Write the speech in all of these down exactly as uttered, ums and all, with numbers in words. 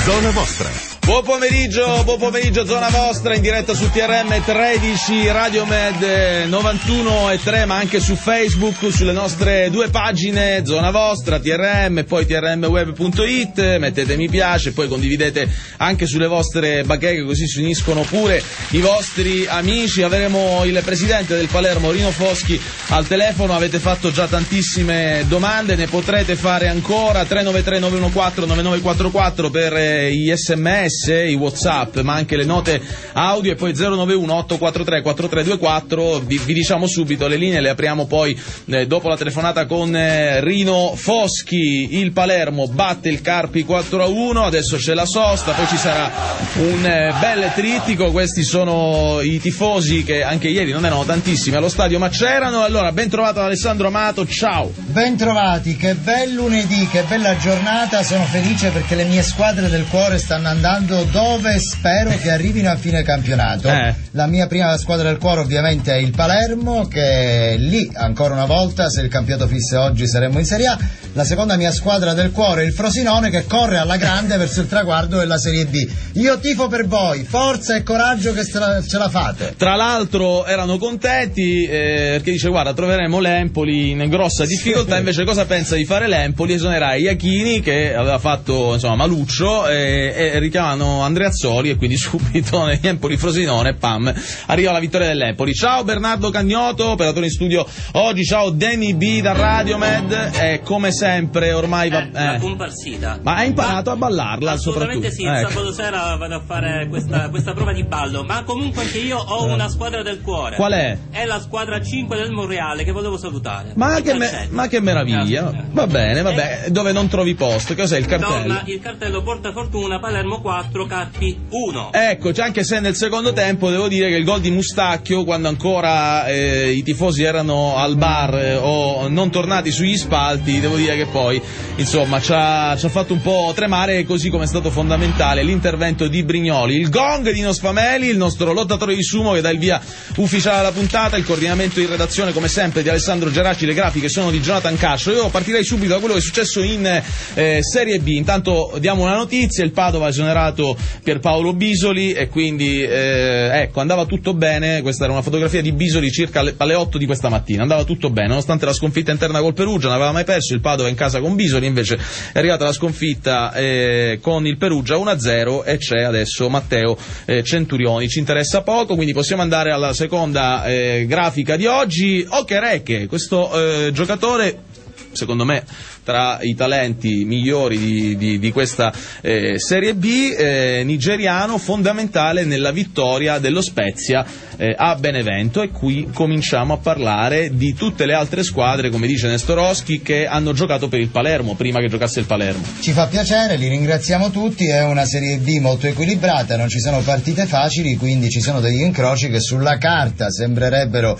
Zona Vostra. Buon pomeriggio, buon pomeriggio, Zona Vostra, in diretta su T R M tredici, Radio Med novantuno e tre, ma anche su Facebook, sulle nostre due pagine, Zona Vostra, T R M, poi T R M web punto it, mettete mi piace, poi condividete anche sulle vostre bacheche, così si uniscono pure i vostri amici. Avremo il presidente del Palermo, Rino Foschi, al telefono. Avete fatto già tantissime domande, ne potrete fare ancora. Tre nove tre nove uno quattro nove nove quattro quattro per eh, gli sms, i WhatsApp, ma anche le note audio, e poi zero nove uno otto quattro tre quattro tre due quattro. Vi, vi diciamo subito, le linee le apriamo poi eh, dopo la telefonata con eh, Rino Foschi. Il Palermo batte il Carpi quattro a uno, adesso c'è la sosta, poi ci sarà un eh, bel trittico. Questi sono i tifosi che anche ieri non erano tantissimi allo stadio, ma c'erano. Allora, ben trovato Alessandro Amato, ciao. Ben trovati, che bel lunedì, che bella giornata. Sono felice perché le mie squadre del cuore stanno andando dove spero che arrivino a fine campionato. Eh. La mia prima squadra del cuore ovviamente è il Palermo, che lì ancora una volta, se il campionato finisse oggi saremmo in Serie A. La seconda mia squadra del cuore è il Frosinone, che corre alla grande verso il traguardo della Serie B. Io tifo per voi, forza e coraggio che ce la fate. Tra l'altro erano contenti eh, perché dice: guarda, troveremo l'Empoli in grossa difficoltà. Sì. Invece cosa pensa di fare l'Empoli? Esonerare Iachini, che aveva fatto insomma maluccio, e, e richiamano Andreazzoli, e quindi subito nell'Empoli Frosinone, pam, arriva la vittoria dell'Empoli. Ciao Bernardo Cagnoto, operatore in studio oggi. Ciao Danny B da Radio Med. E come sempre ormai va, eh, la comparsita. Ma hai imparato ma, a ballarla? Assolutamente soprattutto. Sì, ecco. Sabato sera vado a fare questa, questa prova di ballo, ma comunque anche io ho una squadra del cuore. Qual è? È la squadra cinque del Monreale, che volevo salutare. Ma che, me, ma che meraviglia. Grazie. Va bene, va bene. Eh, dove non trovi posto? Che cos'è il cartello? No, ma il cartello porta fortuna Palermo quattro, Carpi uno. Ecco, anche se nel secondo tempo devo dire che il gol di Mustacchio, quando ancora eh, i tifosi erano al bar eh, o non tornati sugli spalti, devo dire che poi insomma ci ha, ci ha fatto un po' tremare, così come è stato fondamentale l'intervento di Brignoli. Il gong di Nosfameli, il nostro lottatore di sumo, che dà il via ufficiale alla puntata. Il coordinamento in redazione come sempre di Alessandro Geraci, le grafiche sono di Jonathan Cascio. Io partirei subito da quello che è successo in eh, Serie B. Intanto diamo una notizia: il Padova ha esonerato Pierpaolo Bisoli, e quindi eh, ecco, andava tutto bene. Questa era una fotografia di Bisoli circa alle, alle otto di questa mattina. Andava tutto bene, nonostante la sconfitta interna col Perugia, non aveva mai perso. Il Padova in casa con Bisoli, invece è arrivata la sconfitta eh, con il Perugia uno a zero, e c'è adesso Matteo eh, Centurioni. Ci interessa poco, quindi possiamo andare alla seconda eh, grafica di oggi. Okereke, questo eh, giocatore, secondo me tra i talenti migliori di, di, di questa eh, Serie B, eh, nigeriano, fondamentale nella vittoria dello Spezia eh, a Benevento. E qui cominciamo a parlare di tutte le altre squadre, come dice Nestorowski, che hanno giocato per il Palermo prima che giocasse il Palermo. Ci fa piacere, li ringraziamo tutti. È una Serie B molto equilibrata, non ci sono partite facili, quindi ci sono degli incroci che sulla carta sembrerebbero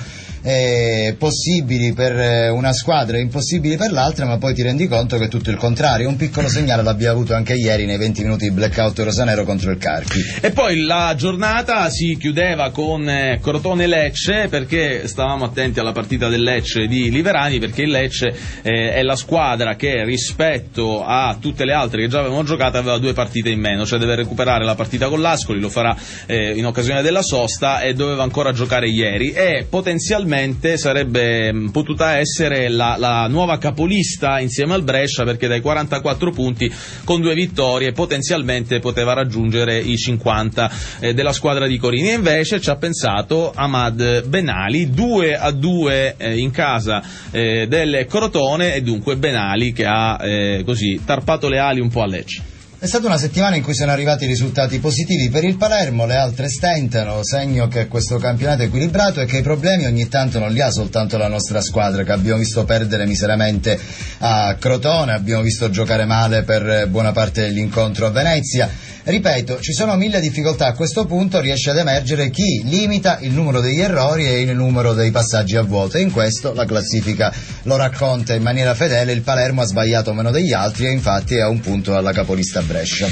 eh, possibili per una squadra e impossibili per l'altra, ma poi ti rendi conto che è tutto il contrario. Un piccolo segnale l'abbiamo avuto anche ieri nei venti minuti di blackout rosanero contro il Carpi. E poi la giornata si chiudeva con eh, Crotone-Lecce, perché stavamo attenti alla partita del Lecce di Liverani, perché il Lecce eh, è la squadra che rispetto a tutte le altre che già avevano giocato aveva due partite in meno, cioè deve recuperare la partita con l'Ascoli, lo farà eh, in occasione della sosta, e doveva ancora giocare ieri, e potenzialmente sarebbe potuta essere la, la nuova capolista insieme al Brescia, perché dai quarantaquattro punti con due vittorie potenzialmente poteva raggiungere i cinquanta eh, della squadra di Corini. E invece ci ha pensato Ahmad Benali, due a due eh, in casa eh, del Crotone, e dunque Benali che ha eh, così tarpato le ali un po' a Lecce. È stata una settimana in cui sono arrivati risultati positivi per il Palermo, le altre stentano, segno che questo campionato è equilibrato e che i problemi ogni tanto non li ha soltanto la nostra squadra, che abbiamo visto perdere miseramente a Crotone, abbiamo visto giocare male per buona parte dell'incontro a Venezia. Ripeto, ci sono mille difficoltà. A questo punto riesce ad emergere chi limita il numero degli errori e il numero dei passaggi a vuoto, e in questo la classifica lo racconta in maniera fedele. Il Palermo ha sbagliato meno degli altri e infatti è a un punto alla capolista Brescia.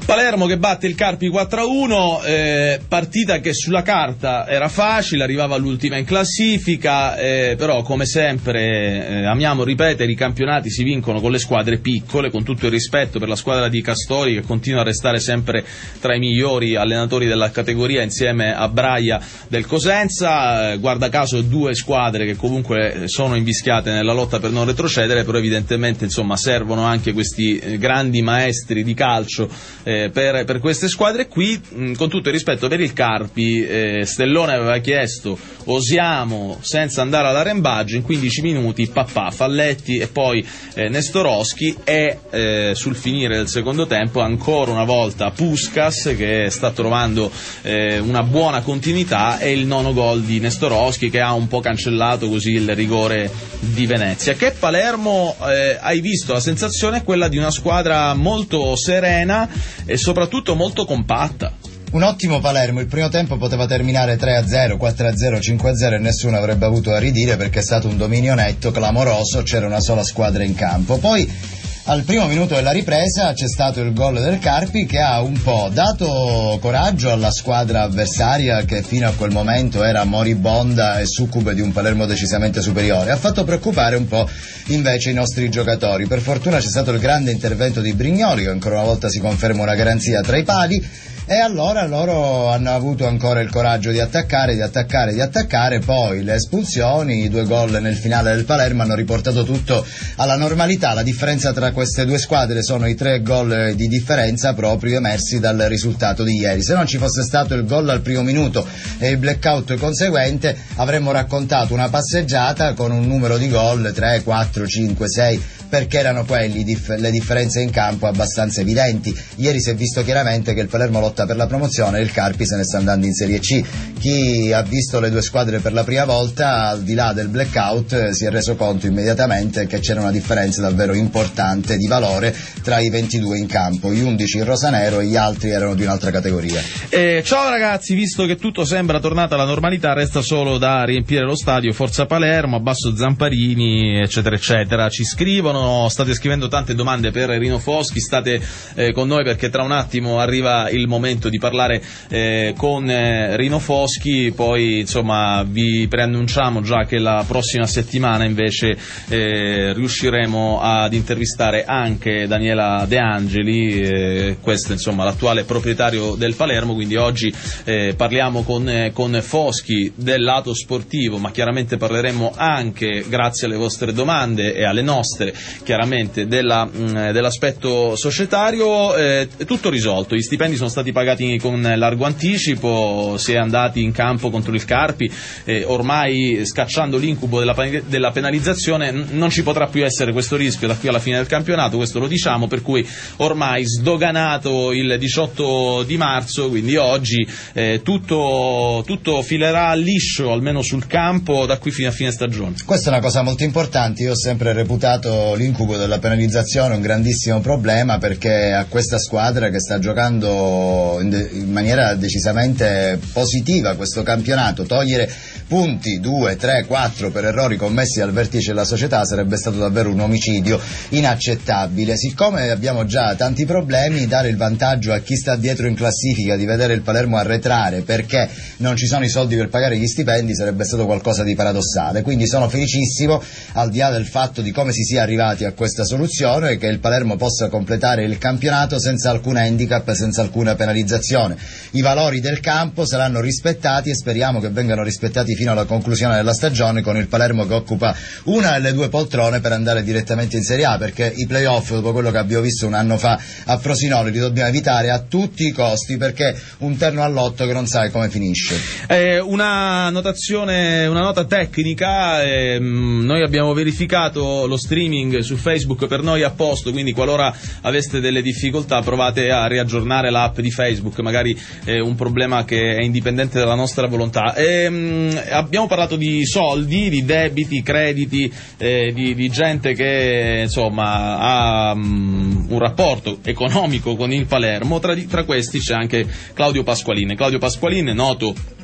Palermo che batte il Carpi quattro a uno, eh, partita che sulla carta era facile, arrivava all'ultima in classifica, eh, però come sempre eh, amiamo ripetere, i campionati si vincono con le squadre piccole, con tutto il rispetto per la squadra di Castori che continua a restare sempre tra i migliori allenatori della categoria insieme a Braia del Cosenza, eh, guarda caso due squadre che comunque sono invischiate nella lotta per non retrocedere, però evidentemente insomma servono anche questi eh, grandi maestri di calcio eh, Per, per queste squadre qui. Mh, con tutto il rispetto per il Carpi, eh, Stellone aveva chiesto osiamo senza andare all'arrembaggio, in quindici minuti papà Falletti e poi eh, Nestorowski e eh, sul finire del secondo tempo ancora una volta Puskas che sta trovando eh, una buona continuità e il nono gol di Nestorowski che ha un po' cancellato così il rigore di Venezia. Che Palermo eh, hai visto, la sensazione è quella di una squadra molto serena e soprattutto molto compatta. Un ottimo Palermo, il primo tempo poteva terminare tre a zero, quattro a zero, cinque a zero e nessuno avrebbe avuto a ridire perché è stato un dominio netto, clamoroso, c'era una sola squadra in campo. Poi al primo minuto della ripresa c'è stato il gol del Carpi che ha un po' dato coraggio alla squadra avversaria che fino a quel momento era moribonda e succube di un Palermo decisamente superiore, ha fatto preoccupare un po' invece i nostri giocatori. Per fortuna c'è stato il grande intervento di Brignoli che ancora una volta si conferma una garanzia tra i pali. E allora loro hanno avuto ancora il coraggio di attaccare, di attaccare, di attaccare, poi le espulsioni, i due gol nel finale del Palermo hanno riportato tutto alla normalità. La differenza tra queste due squadre sono i tre gol di differenza proprio emersi dal risultato di ieri. Se non ci fosse stato il gol al primo minuto e il blackout conseguente avremmo raccontato una passeggiata con un numero di gol tre, quattro, cinque, sei, perché erano quelli dif- le differenze in campo abbastanza evidenti. Ieri si è visto chiaramente che il Palermo lotta per la promozione e il Carpi se ne sta andando in Serie C. Chi ha visto le due squadre per la prima volta, al di là del blackout, si è reso conto immediatamente che c'era una differenza davvero importante di valore tra i ventidue in campo, gli undici in rosanero e gli altri erano di un'altra categoria. Eh, ciao ragazzi, visto che tutto sembra tornato alla normalità, resta solo da riempire lo stadio. Forza Palermo, abbasso Zamparini, eccetera eccetera. Ci scrivono, state scrivendo tante domande per Rino Foschi, state eh, con noi perché tra un attimo arriva il momento di parlare eh, con eh, Rino Foschi, poi insomma vi preannunciamo già che la prossima settimana invece eh, riusciremo ad intervistare anche Daniela De Angeli, eh, questo insomma l'attuale proprietario del Palermo, quindi oggi eh, parliamo con, eh, con Foschi del lato sportivo, ma chiaramente parleremo anche, grazie alle vostre domande e alle nostre, chiaramente della, mh, dell'aspetto societario. Eh, tutto risolto, gli stipendi sono stati pagati con largo anticipo, si è andati in campo contro il Carpi, eh, ormai scacciando l'incubo della, della penalizzazione n- non ci potrà più essere questo rischio da qui alla fine del campionato, questo lo diciamo, per cui ormai sdoganato il diciotto di marzo, quindi oggi eh, tutto, tutto filerà liscio almeno sul campo da qui fino a fine stagione. Questa è una cosa molto importante, io ho sempre reputato l'incubo della penalizzazione un grandissimo problema perché a questa squadra che sta giocando in, de- in maniera decisamente positiva questo campionato togliere punti due, tre, quattro per errori commessi al vertice della società sarebbe stato davvero un omicidio inaccettabile. Siccome abbiamo già tanti problemi, dare il vantaggio a chi sta dietro in classifica di vedere il Palermo arretrare perché non ci sono i soldi per pagare gli stipendi sarebbe stato qualcosa di paradossale, quindi sono felicissimo, al di là del fatto di come si sia arrivati a questa soluzione, che il Palermo possa completare il campionato senza alcun handicap, senza alcuna penalizzazione. I valori del campo saranno rispettati e speriamo che vengano rispettati fino alla conclusione della stagione, con il Palermo che occupa una delle due poltrone per andare direttamente in Serie A, perché i playoff, dopo quello che abbiamo visto un anno fa a Frosinone, li dobbiamo evitare a tutti i costi, perché un terno all'otto che non sai come finisce. Eh, una notazione, una nota tecnica, ehm, noi abbiamo verificato lo streaming su Facebook per noi a posto, quindi qualora aveste delle difficoltà provate a riaggiornare l'app di Facebook, magari eh, un problema che è indipendente dalla nostra volontà. Ehm, abbiamo parlato di soldi, di debiti, crediti, eh, di, di gente che insomma ha um, un rapporto economico con il Palermo. Tra, tra questi c'è anche Claudio Pasqualin. Claudio Pasqualin, noto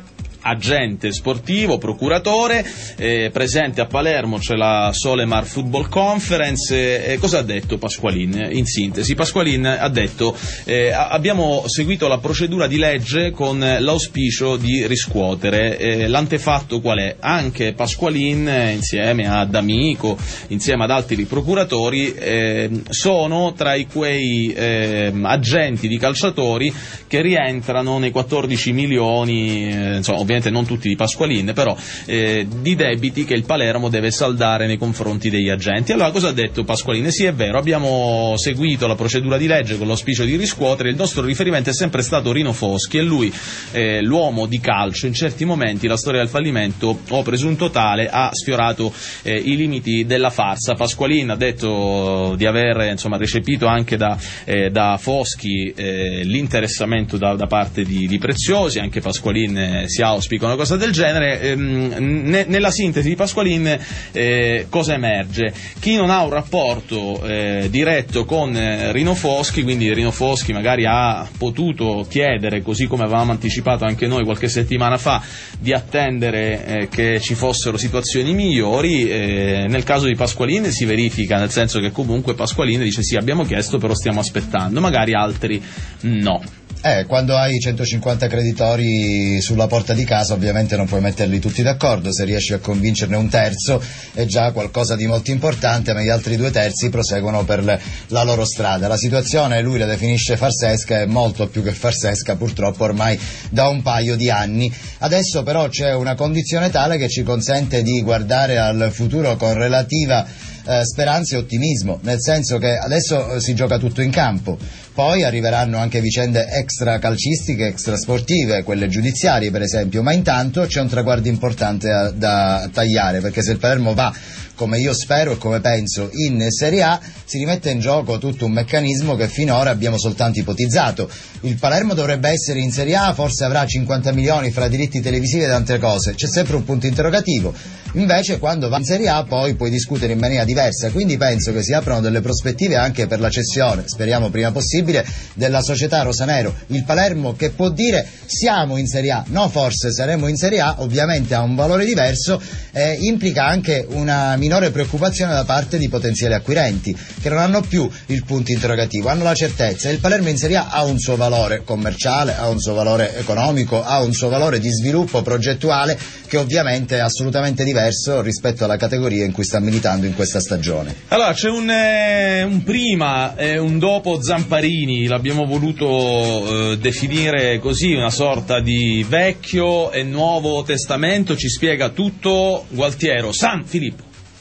agente sportivo, procuratore, eh, presente a Palermo c'è la Solemar Football Conference. Eh, cosa ha detto Pasqualin? In sintesi, Pasqualin ha detto eh, abbiamo seguito la procedura di legge con l'auspicio di riscuotere. Eh, l'antefatto qual è? Anche Pasqualin, eh, insieme ad D'Amico, insieme ad altri procuratori, eh, sono tra i quei eh, agenti di calciatori che rientrano nei quattordici milioni, eh, insomma, ovviamente non tutti di Pasqualin, però eh, di debiti che il Palermo deve saldare nei confronti degli agenti. Allora cosa ha detto Pasqualin? Sì, è vero, abbiamo seguito la procedura di legge con l'auspicio di riscuotere, il nostro riferimento è sempre stato Rino Foschi, e lui, eh, l'uomo di calcio, in certi momenti la storia del fallimento o presunto tale ha sfiorato eh, i limiti della farsa. Pasqualin ha detto di aver insomma recepito anche da, eh, da Foschi eh, l'interessamento da, da parte di, di Preziosi. Anche Pasqualin eh, si auspica una cosa del genere. Ehm, ne, nella sintesi di Pasqualin eh, cosa emerge? Chi non ha un rapporto eh, diretto con eh, Rino Foschi, quindi Rino Foschi magari ha potuto chiedere, così come avevamo anticipato anche noi qualche settimana fa, di attendere eh, che ci fossero situazioni migliori. Eh, nel caso di Pasqualin si verifica, nel senso che comunque Pasqualin dice sì, abbiamo chiesto, però stiamo aspettando, magari altri no. Eh, quando hai centocinquanta creditori sulla porta di casa ovviamente non puoi metterli tutti d'accordo, se riesci a convincerne un terzo è già qualcosa di molto importante, ma gli altri due terzi proseguono per le, la loro strada. La situazione lui la definisce farsesca, è molto più che farsesca purtroppo ormai da un paio di anni. Adesso però c'è una condizione tale che ci consente di guardare al futuro con relativa Eh, speranza e ottimismo, nel senso che adesso eh, si gioca tutto in campo, poi arriveranno anche vicende extra calcistiche, extra sportive, quelle giudiziarie per esempio, ma intanto c'è un traguardo importante a, da tagliare, perché se il Palermo va, come io spero e come penso, in Serie A, si rimette in gioco tutto un meccanismo che finora abbiamo soltanto ipotizzato. Il Palermo dovrebbe essere in Serie A, forse avrà cinquanta milioni fra diritti televisivi ed altre cose, c'è sempre un punto interrogativo. Invece quando va in Serie A poi puoi discutere in maniera diversa, quindi penso che si aprono delle prospettive anche per la cessione, speriamo prima possibile, della società rosanero. Il Palermo che può dire siamo in Serie A, no forse saremo in Serie A, ovviamente ha un valore diverso, eh, implica anche una minore preoccupazione da parte di potenziali acquirenti che non hanno più il punto interrogativo, hanno la certezza. Il Palermo in Serie A ha un suo valore commerciale, ha un suo valore economico, ha un suo valore di sviluppo progettuale che ovviamente è assolutamente diverso rispetto alla categoria in cui sta militando in questa stagione. Allora c'è un, eh, un prima e un dopo Zamparini, l'abbiamo voluto eh, definire così, una sorta di vecchio e nuovo testamento. Ci spiega tutto Gualtiero San Filippo.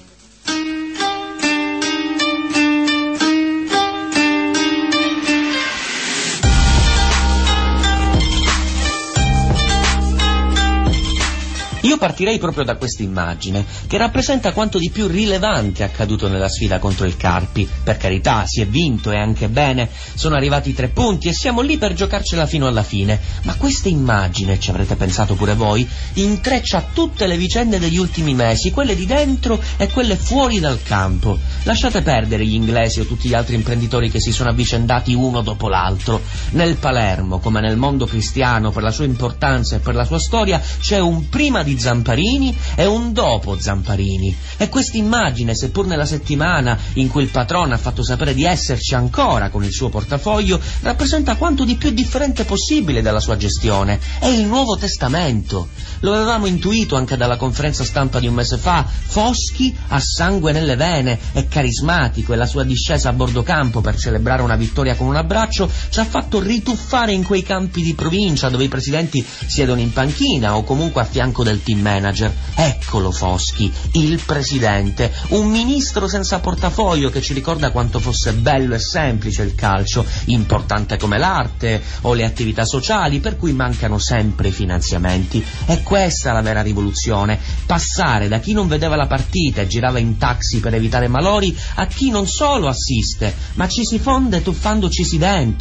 Io partirei proprio da questa immagine, che rappresenta quanto di più rilevante è accaduto nella sfida contro il Carpi. Per carità, si è vinto e anche bene, sono arrivati i tre punti e siamo lì per giocarcela fino alla fine. Ma questa immagine, ci avrete pensato pure voi, intreccia tutte le vicende degli ultimi mesi, quelle di dentro e quelle fuori dal campo. Lasciate perdere gli inglesi o tutti gli altri imprenditori che si sono avvicendati uno dopo l'altro. Nel Palermo, come nel mondo cristiano, per la sua importanza e per la sua storia, c'è un prima di Zamparini e un dopo Zamparini, e questa immagine, seppur nella settimana in cui il patrono ha fatto sapere di esserci ancora con il suo portafoglio, rappresenta quanto di più differente possibile dalla sua gestione. È il Nuovo Testamento. Lo avevamo intuito anche dalla conferenza stampa di un mese fa. Foschi ha sangue nelle vene, è carismatico e la sua discesa a bordo campo per celebrare una vittoria con un abbraccio ci ha fatto rituffare in quei campi di provincia dove i presidenti siedono in panchina o comunque a fianco del team manager. Eccolo Foschi, il presidente, un ministro senza portafoglio che ci ricorda quanto fosse bello e semplice il calcio, importante come l'arte o le attività sociali, per cui mancano sempre i finanziamenti. È questa la vera rivoluzione, passare da chi non vedeva la partita e girava in taxi per evitare malori a chi non solo assiste, ma ci si fonde tuffandoci dentro.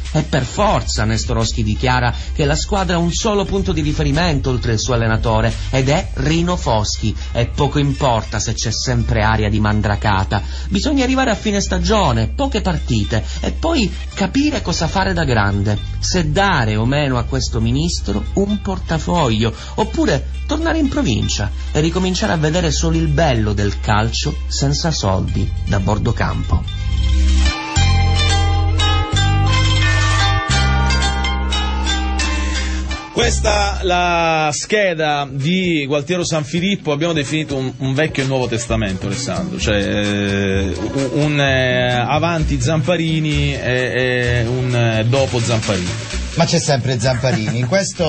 E per forza Nestorowski dichiara che la squadra ha un solo punto di riferimento oltre il suo allenatore, ed è Rino Foschi, e poco importa se c'è sempre aria di mandracata. Bisogna arrivare a fine stagione, poche partite, e poi capire cosa fare da grande, se dare o meno a questo ministro un portafoglio, oppure tornare in provincia e ricominciare a vedere solo il bello del calcio senza soldi da bordo campo. Questa la scheda di Gualtiero Sanfilippo, abbiamo definito un, un vecchio e nuovo testamento, Alessandro, cioè eh, un, un eh, avanti Zamparini e, e un eh, dopo Zamparini. Ma c'è sempre Zamparini. Questo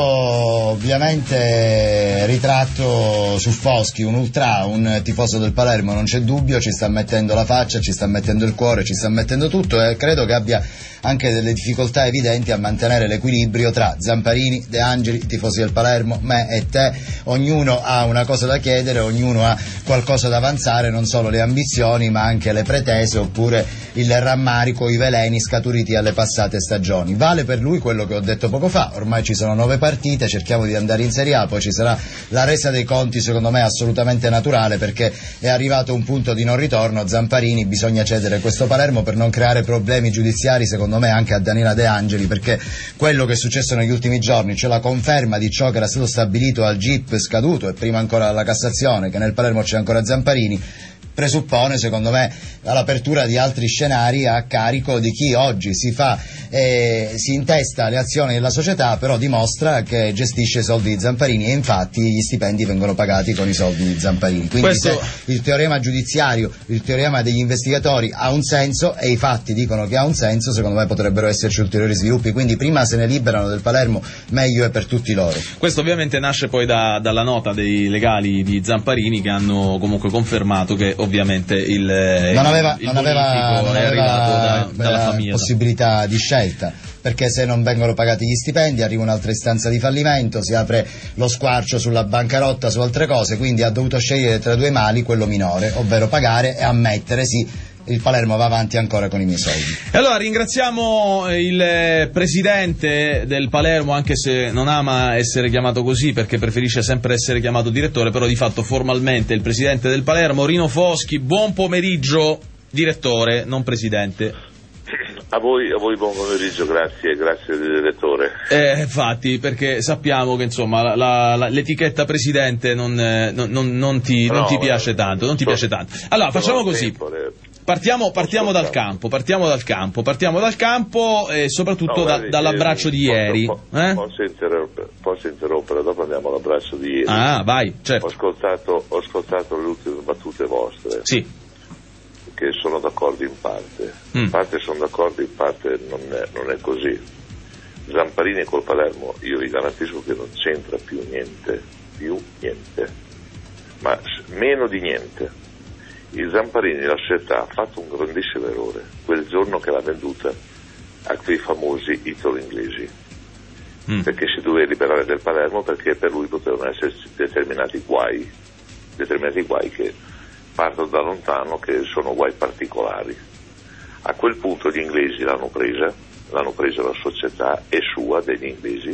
ovviamente ritratto su Foschi, un ultra, un tifoso del Palermo, non c'è dubbio, ci sta mettendo la faccia, ci sta mettendo il cuore, ci sta mettendo tutto, e credo che abbia anche delle difficoltà evidenti a mantenere l'equilibrio tra Zamparini, De Angeli, tifosi del Palermo, me e te. Ognuno ha una cosa da chiedere, ognuno ha qualcosa da avanzare, non solo le ambizioni ma anche le pretese, oppure il rammarico, i veleni scaturiti alle passate stagioni. Vale per lui quello che ho detto poco fa: ormai ci sono nove partite, cerchiamo di andare in Serie A, poi ci sarà la resa dei conti, secondo me assolutamente naturale, perché è arrivato un punto di non ritorno. Zamparini, bisogna cedere questo Palermo per non creare problemi giudiziari, secondo me anche a Danila De Angeli, perché quello che è successo negli ultimi giorni, cioè la conferma di ciò che era stato stabilito al G I P scaduto e prima ancora alla Cassazione, che nel Palermo c'è ancora Zamparini, presuppone, secondo me, l'apertura di altri scenari a carico di chi oggi si fa eh, si intesta le azioni della società, però dimostra che gestisce i soldi di Zamparini, e infatti gli stipendi vengono pagati con i soldi di Zamparini. Quindi Questo... se il teorema giudiziario, il teorema degli investigatori ha un senso, e i fatti dicono che ha un senso, secondo me potrebbero esserci ulteriori sviluppi, quindi prima se ne liberano del Palermo meglio è per tutti loro. Questo ovviamente nasce poi da, dalla nota dei legali di Zamparini, che hanno comunque confermato che ovviamente il, non aveva, il non aveva, non è arrivato da, dalla famiglia, possibilità di scelta, perché se non vengono pagati gli stipendi arriva un'altra istanza di fallimento, si apre lo squarcio sulla bancarotta, su altre cose, quindi ha dovuto scegliere tra due mali quello minore, ovvero pagare e ammettere sì, il Palermo va avanti ancora con i miei soldi. E allora ringraziamo il presidente del Palermo, anche se non ama essere chiamato così perché preferisce sempre essere chiamato direttore, però di fatto formalmente il presidente del Palermo, Rino Foschi. Buon pomeriggio, direttore, non presidente. A voi, a voi buon pomeriggio, grazie, grazie direttore. Eh, infatti, perché sappiamo che insomma la, la, l'etichetta presidente non, non, non, non, ti, no, non ti piace tanto, non ti so, piace tanto. Allora facciamo così. Partiamo, partiamo dal campo, partiamo dal campo, partiamo dal campo e soprattutto no, guardi, da, dall'abbraccio di ieri. Posso, eh? posso, interrompere, posso interrompere, dopo andiamo all'abbraccio di ieri. Ah, vai, certo. Ho ascoltato, ho ascoltato le ultime battute vostre. Sì. Che sono d'accordo in parte. Mm. In parte sono d'accordo, in parte non è, non è così. Zamparini col Palermo, io vi garantisco che non c'entra più niente, più niente, ma meno di niente. Il Zamparini, la società, ha fatto un grandissimo errore quel giorno che l'ha venduta a quei famosi italo-inglesi, mm. perché si doveva liberare del Palermo, perché per lui potevano esserci determinati guai, determinati guai che partono da lontano, che sono guai particolari. A quel punto gli inglesi l'hanno presa, l'hanno presa la società, è sua, degli inglesi,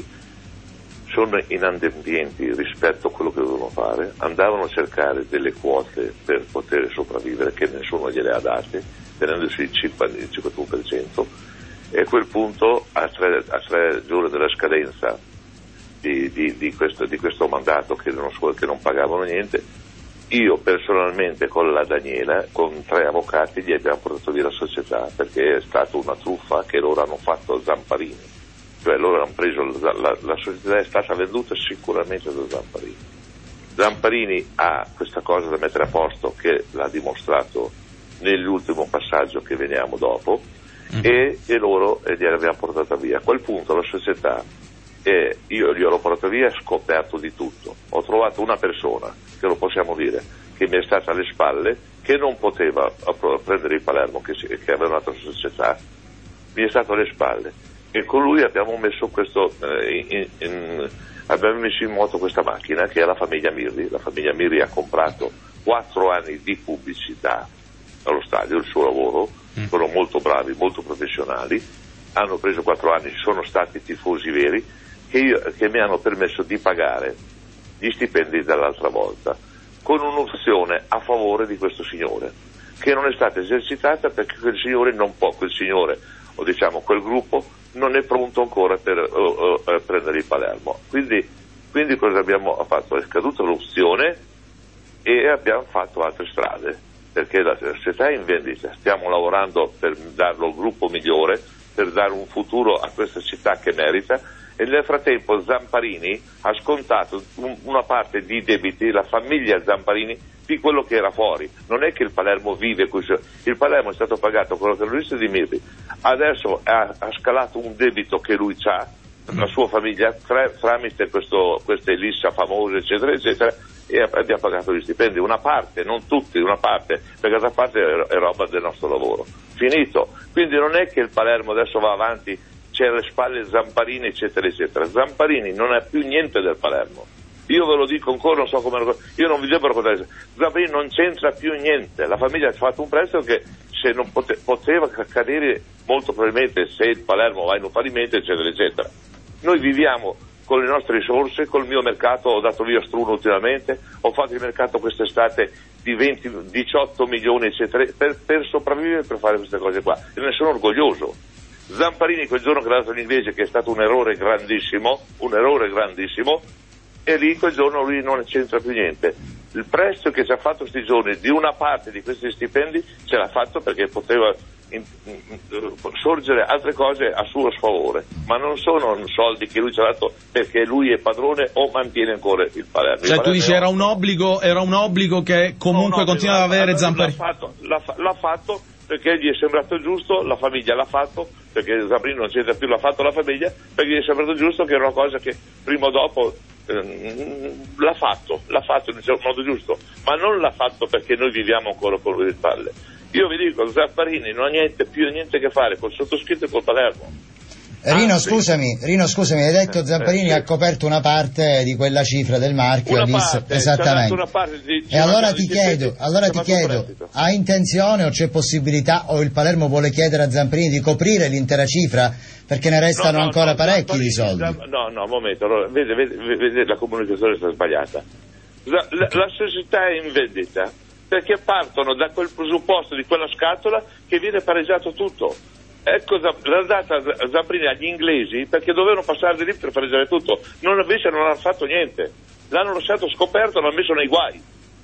sono inadempienti rispetto a quello che dovevano fare, andavano a cercare delle quote per poter sopravvivere che nessuno gliele ha date, tenendosi il cinquantuno per cento, e a quel punto a tre, a tre giorni della scadenza di, di, di, questo, di questo mandato, che non, che non pagavano niente, io personalmente con la Daniela, con tre avvocati, gli abbiamo portato via la società, perché è stata una truffa che loro hanno fatto a Zamparini. Cioè loro hanno preso, la, la, la società è stata venduta sicuramente da Zamparini. Zamparini ha questa cosa da mettere a posto, che l'ha dimostrato nell'ultimo passaggio che veniamo dopo, mm. e, e loro e gliela abbiamo portata via. A quel punto la società, eh, io gliel'ho portata via e scoperto di tutto. Ho trovato una persona, che lo possiamo dire, che mi è stata alle spalle, che non poteva prendere il Palermo, che, che aveva un'altra società, mi è stato alle spalle. E con lui abbiamo messo questo eh, in, in, abbiamo messo in moto questa macchina, che è la famiglia Mirri. La famiglia Mirri ha comprato quattro anni di pubblicità allo stadio, il suo lavoro, mm. sono molto bravi, molto professionali, hanno preso quattro anni, sono stati tifosi veri, che, io, che mi hanno permesso di pagare gli stipendi dall'altra volta, con un'opzione a favore di questo signore, che non è stata esercitata perché quel signore non può, quel signore, o diciamo quel gruppo, non è pronto ancora per uh, uh, prendere il Palermo. Quindi, quindi cosa abbiamo fatto? È scaduta l'opzione e abbiamo fatto altre strade, perché la società è in vendita, stiamo lavorando per darlo al gruppo migliore, per dare un futuro a questa città che merita, e nel frattempo Zamparini ha scontato un, una parte di debiti, la famiglia Zamparini, di quello che era fuori. Non è che il Palermo vive così, il Palermo è stato pagato con la terrorista di Mirri, adesso ha, ha scalato un debito che lui ha, la sua famiglia, tra, tramite questo, queste liste famose eccetera eccetera, e abbiamo pagato gli stipendi, una parte, non tutti, una parte, perché l'altra parte è, è roba del nostro lavoro. Finito. Quindi non è che il Palermo adesso va avanti, c'è alle spalle Zamparini eccetera eccetera. Zamparini non è più niente del Palermo. Io ve lo dico ancora, non so come lo, io non vi devo raccontare, Zamparini non c'entra più niente, la famiglia ha fatto un prestito che se non pote, poteva cadere molto probabilmente se il Palermo va in un fallimento eccetera eccetera. Noi viviamo con le nostre risorse, col mio mercato, ho dato via Struno ultimamente, ho fatto il mercato quest'estate di venti, diciotto milioni eccetera, per, per sopravvivere, per fare queste cose qua, e ne sono orgoglioso. Zamparini quel giorno che ha dato l'inglese, che è stato un errore grandissimo, un errore grandissimo, e lì quel giorno lui non c'entra più niente. Il prestito che ci ha fatto questi giorni di una parte di questi stipendi ce l'ha fatto perché poteva in, in, in, sorgere altre cose a suo sfavore, ma non sono soldi che lui ci ha dato perché lui è padrone o mantiene ancora il Palermo. Cioè il tu dici era un obbligo, era un obbligo che comunque no, no, continuava ad avere Zamparini. L'ha fatto, l'ha, l'ha fatto perché gli è sembrato giusto, la famiglia l'ha fatto, perché Zamparini non c'entra più, l'ha fatto la famiglia, perché gli è sembrato giusto, che era una cosa che prima o dopo ehm, l'ha fatto, l'ha fatto in un modo giusto, ma non l'ha fatto perché noi viviamo ancora con lui di spalle. Io vi dico, Zamparini non ha niente più niente a che fare col sottoscritto e col Palermo. Rino, ah, scusami, Rino, scusami, hai detto Zamparini eh, ha coperto una parte di quella cifra del marchio, una visto, parte, esattamente. Una parte di, e allora ti chiedo, allora ti chiedo, ha intenzione o c'è possibilità o il Palermo vuole chiedere a Zamparini di coprire l'intera cifra perché ne restano no, no, ancora no, parecchi Zamparini, di soldi? No, no, un momento, allora, vede, vede, vede, la comunicazione sta sbagliata. La, la, la società è in vendita perché partono da quel presupposto di quella scatola che viene pareggiato tutto. Ecco, l'ha data Zamparini agli inglesi perché dovevano passare di lì per pareggiare tutto, non invece non hanno fatto niente, l'hanno lasciato scoperto, l'hanno messo nei guai.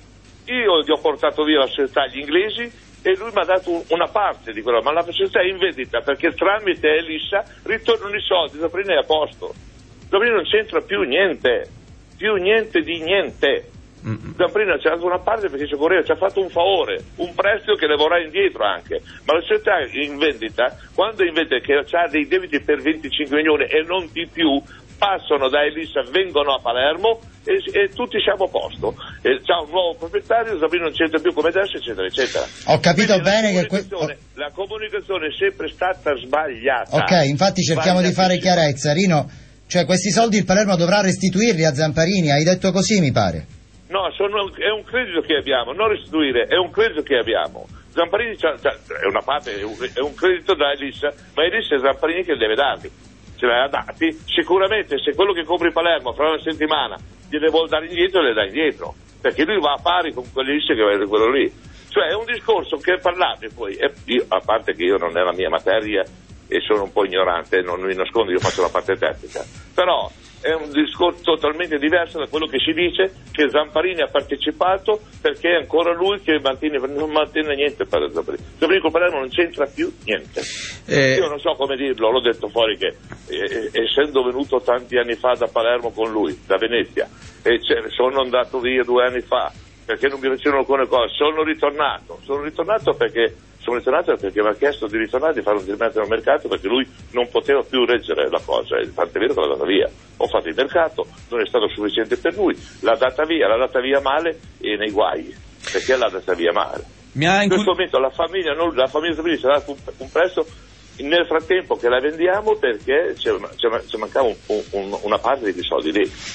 Io gli ho portato via la società agli inglesi e lui mi ha dato una parte di quello, ma la società è in vendita perché tramite Elissa ritornano i soldi, Zamparini è a posto, Zamparini non c'entra più niente, più niente di niente. Zamparini ci ha dato una parte perché ci correva, ci ha fatto un favore, un prestito che le vorrà indietro anche, ma la società in vendita, quando in vendita che ha dei debiti per venticinque milioni e non di più, passano da Elissa, vengono a Palermo e, e tutti siamo a posto. E c'ha un nuovo proprietario, Zamparini non c'entra più come adesso, eccetera, eccetera. Ho capito Quindi bene la che que- oh. la comunicazione è sempre stata sbagliata. Ok, infatti cerchiamo di fare chiarezza. Rino, cioè questi soldi il Palermo dovrà restituirli a Zamparini, hai detto così mi pare? No, sono, è un credito che abbiamo, non restituire, è un credito che abbiamo. Zamparini c'ha, c'ha, è una parte, è un, è un credito da Elissa, ma Elissa è Zamparini che deve darli. Ce l'ha dati, sicuramente se quello che compri Palermo fra una settimana gliele vuol dare indietro, le dà indietro, perché lui va a pari con quell'Elissa che vede quello lì. Cioè è un discorso che parlate poi, e io, a parte che io non è la mia materia e sono un po' ignorante, non mi nascondo, io faccio la parte tecnica, però è un discorso totalmente diverso da quello che si dice, che Zamparini ha partecipato perché è ancora lui che mantiene, non mantiene niente per Zamparini. Zamparini col Palermo non c'entra più niente. Eh... Io non so come dirlo, l'ho detto fuori che eh, essendo venuto tanti anni fa da Palermo con lui, da Venezia, e sono andato via due anni fa perché non mi piacevano alcune cose, sono ritornato, sono ritornato perché sono ritornato perché mi ha chiesto di ritornare, di fare un ritorno al mercato perché lui non poteva più reggere la cosa, e tant'è vero che l'ha data via. Ho fatto il mercato, non è stato sufficiente per lui, l'ha data via, l'ha data via male e nei guai, perché l'ha data via male. Mi ha in questo momento la famiglia, non, la famiglia Zamparini ci ha dato un, un prestito nel frattempo che la vendiamo perché c'è una, c'è una, c'è mancava un, un, una parte di quei soldi lì.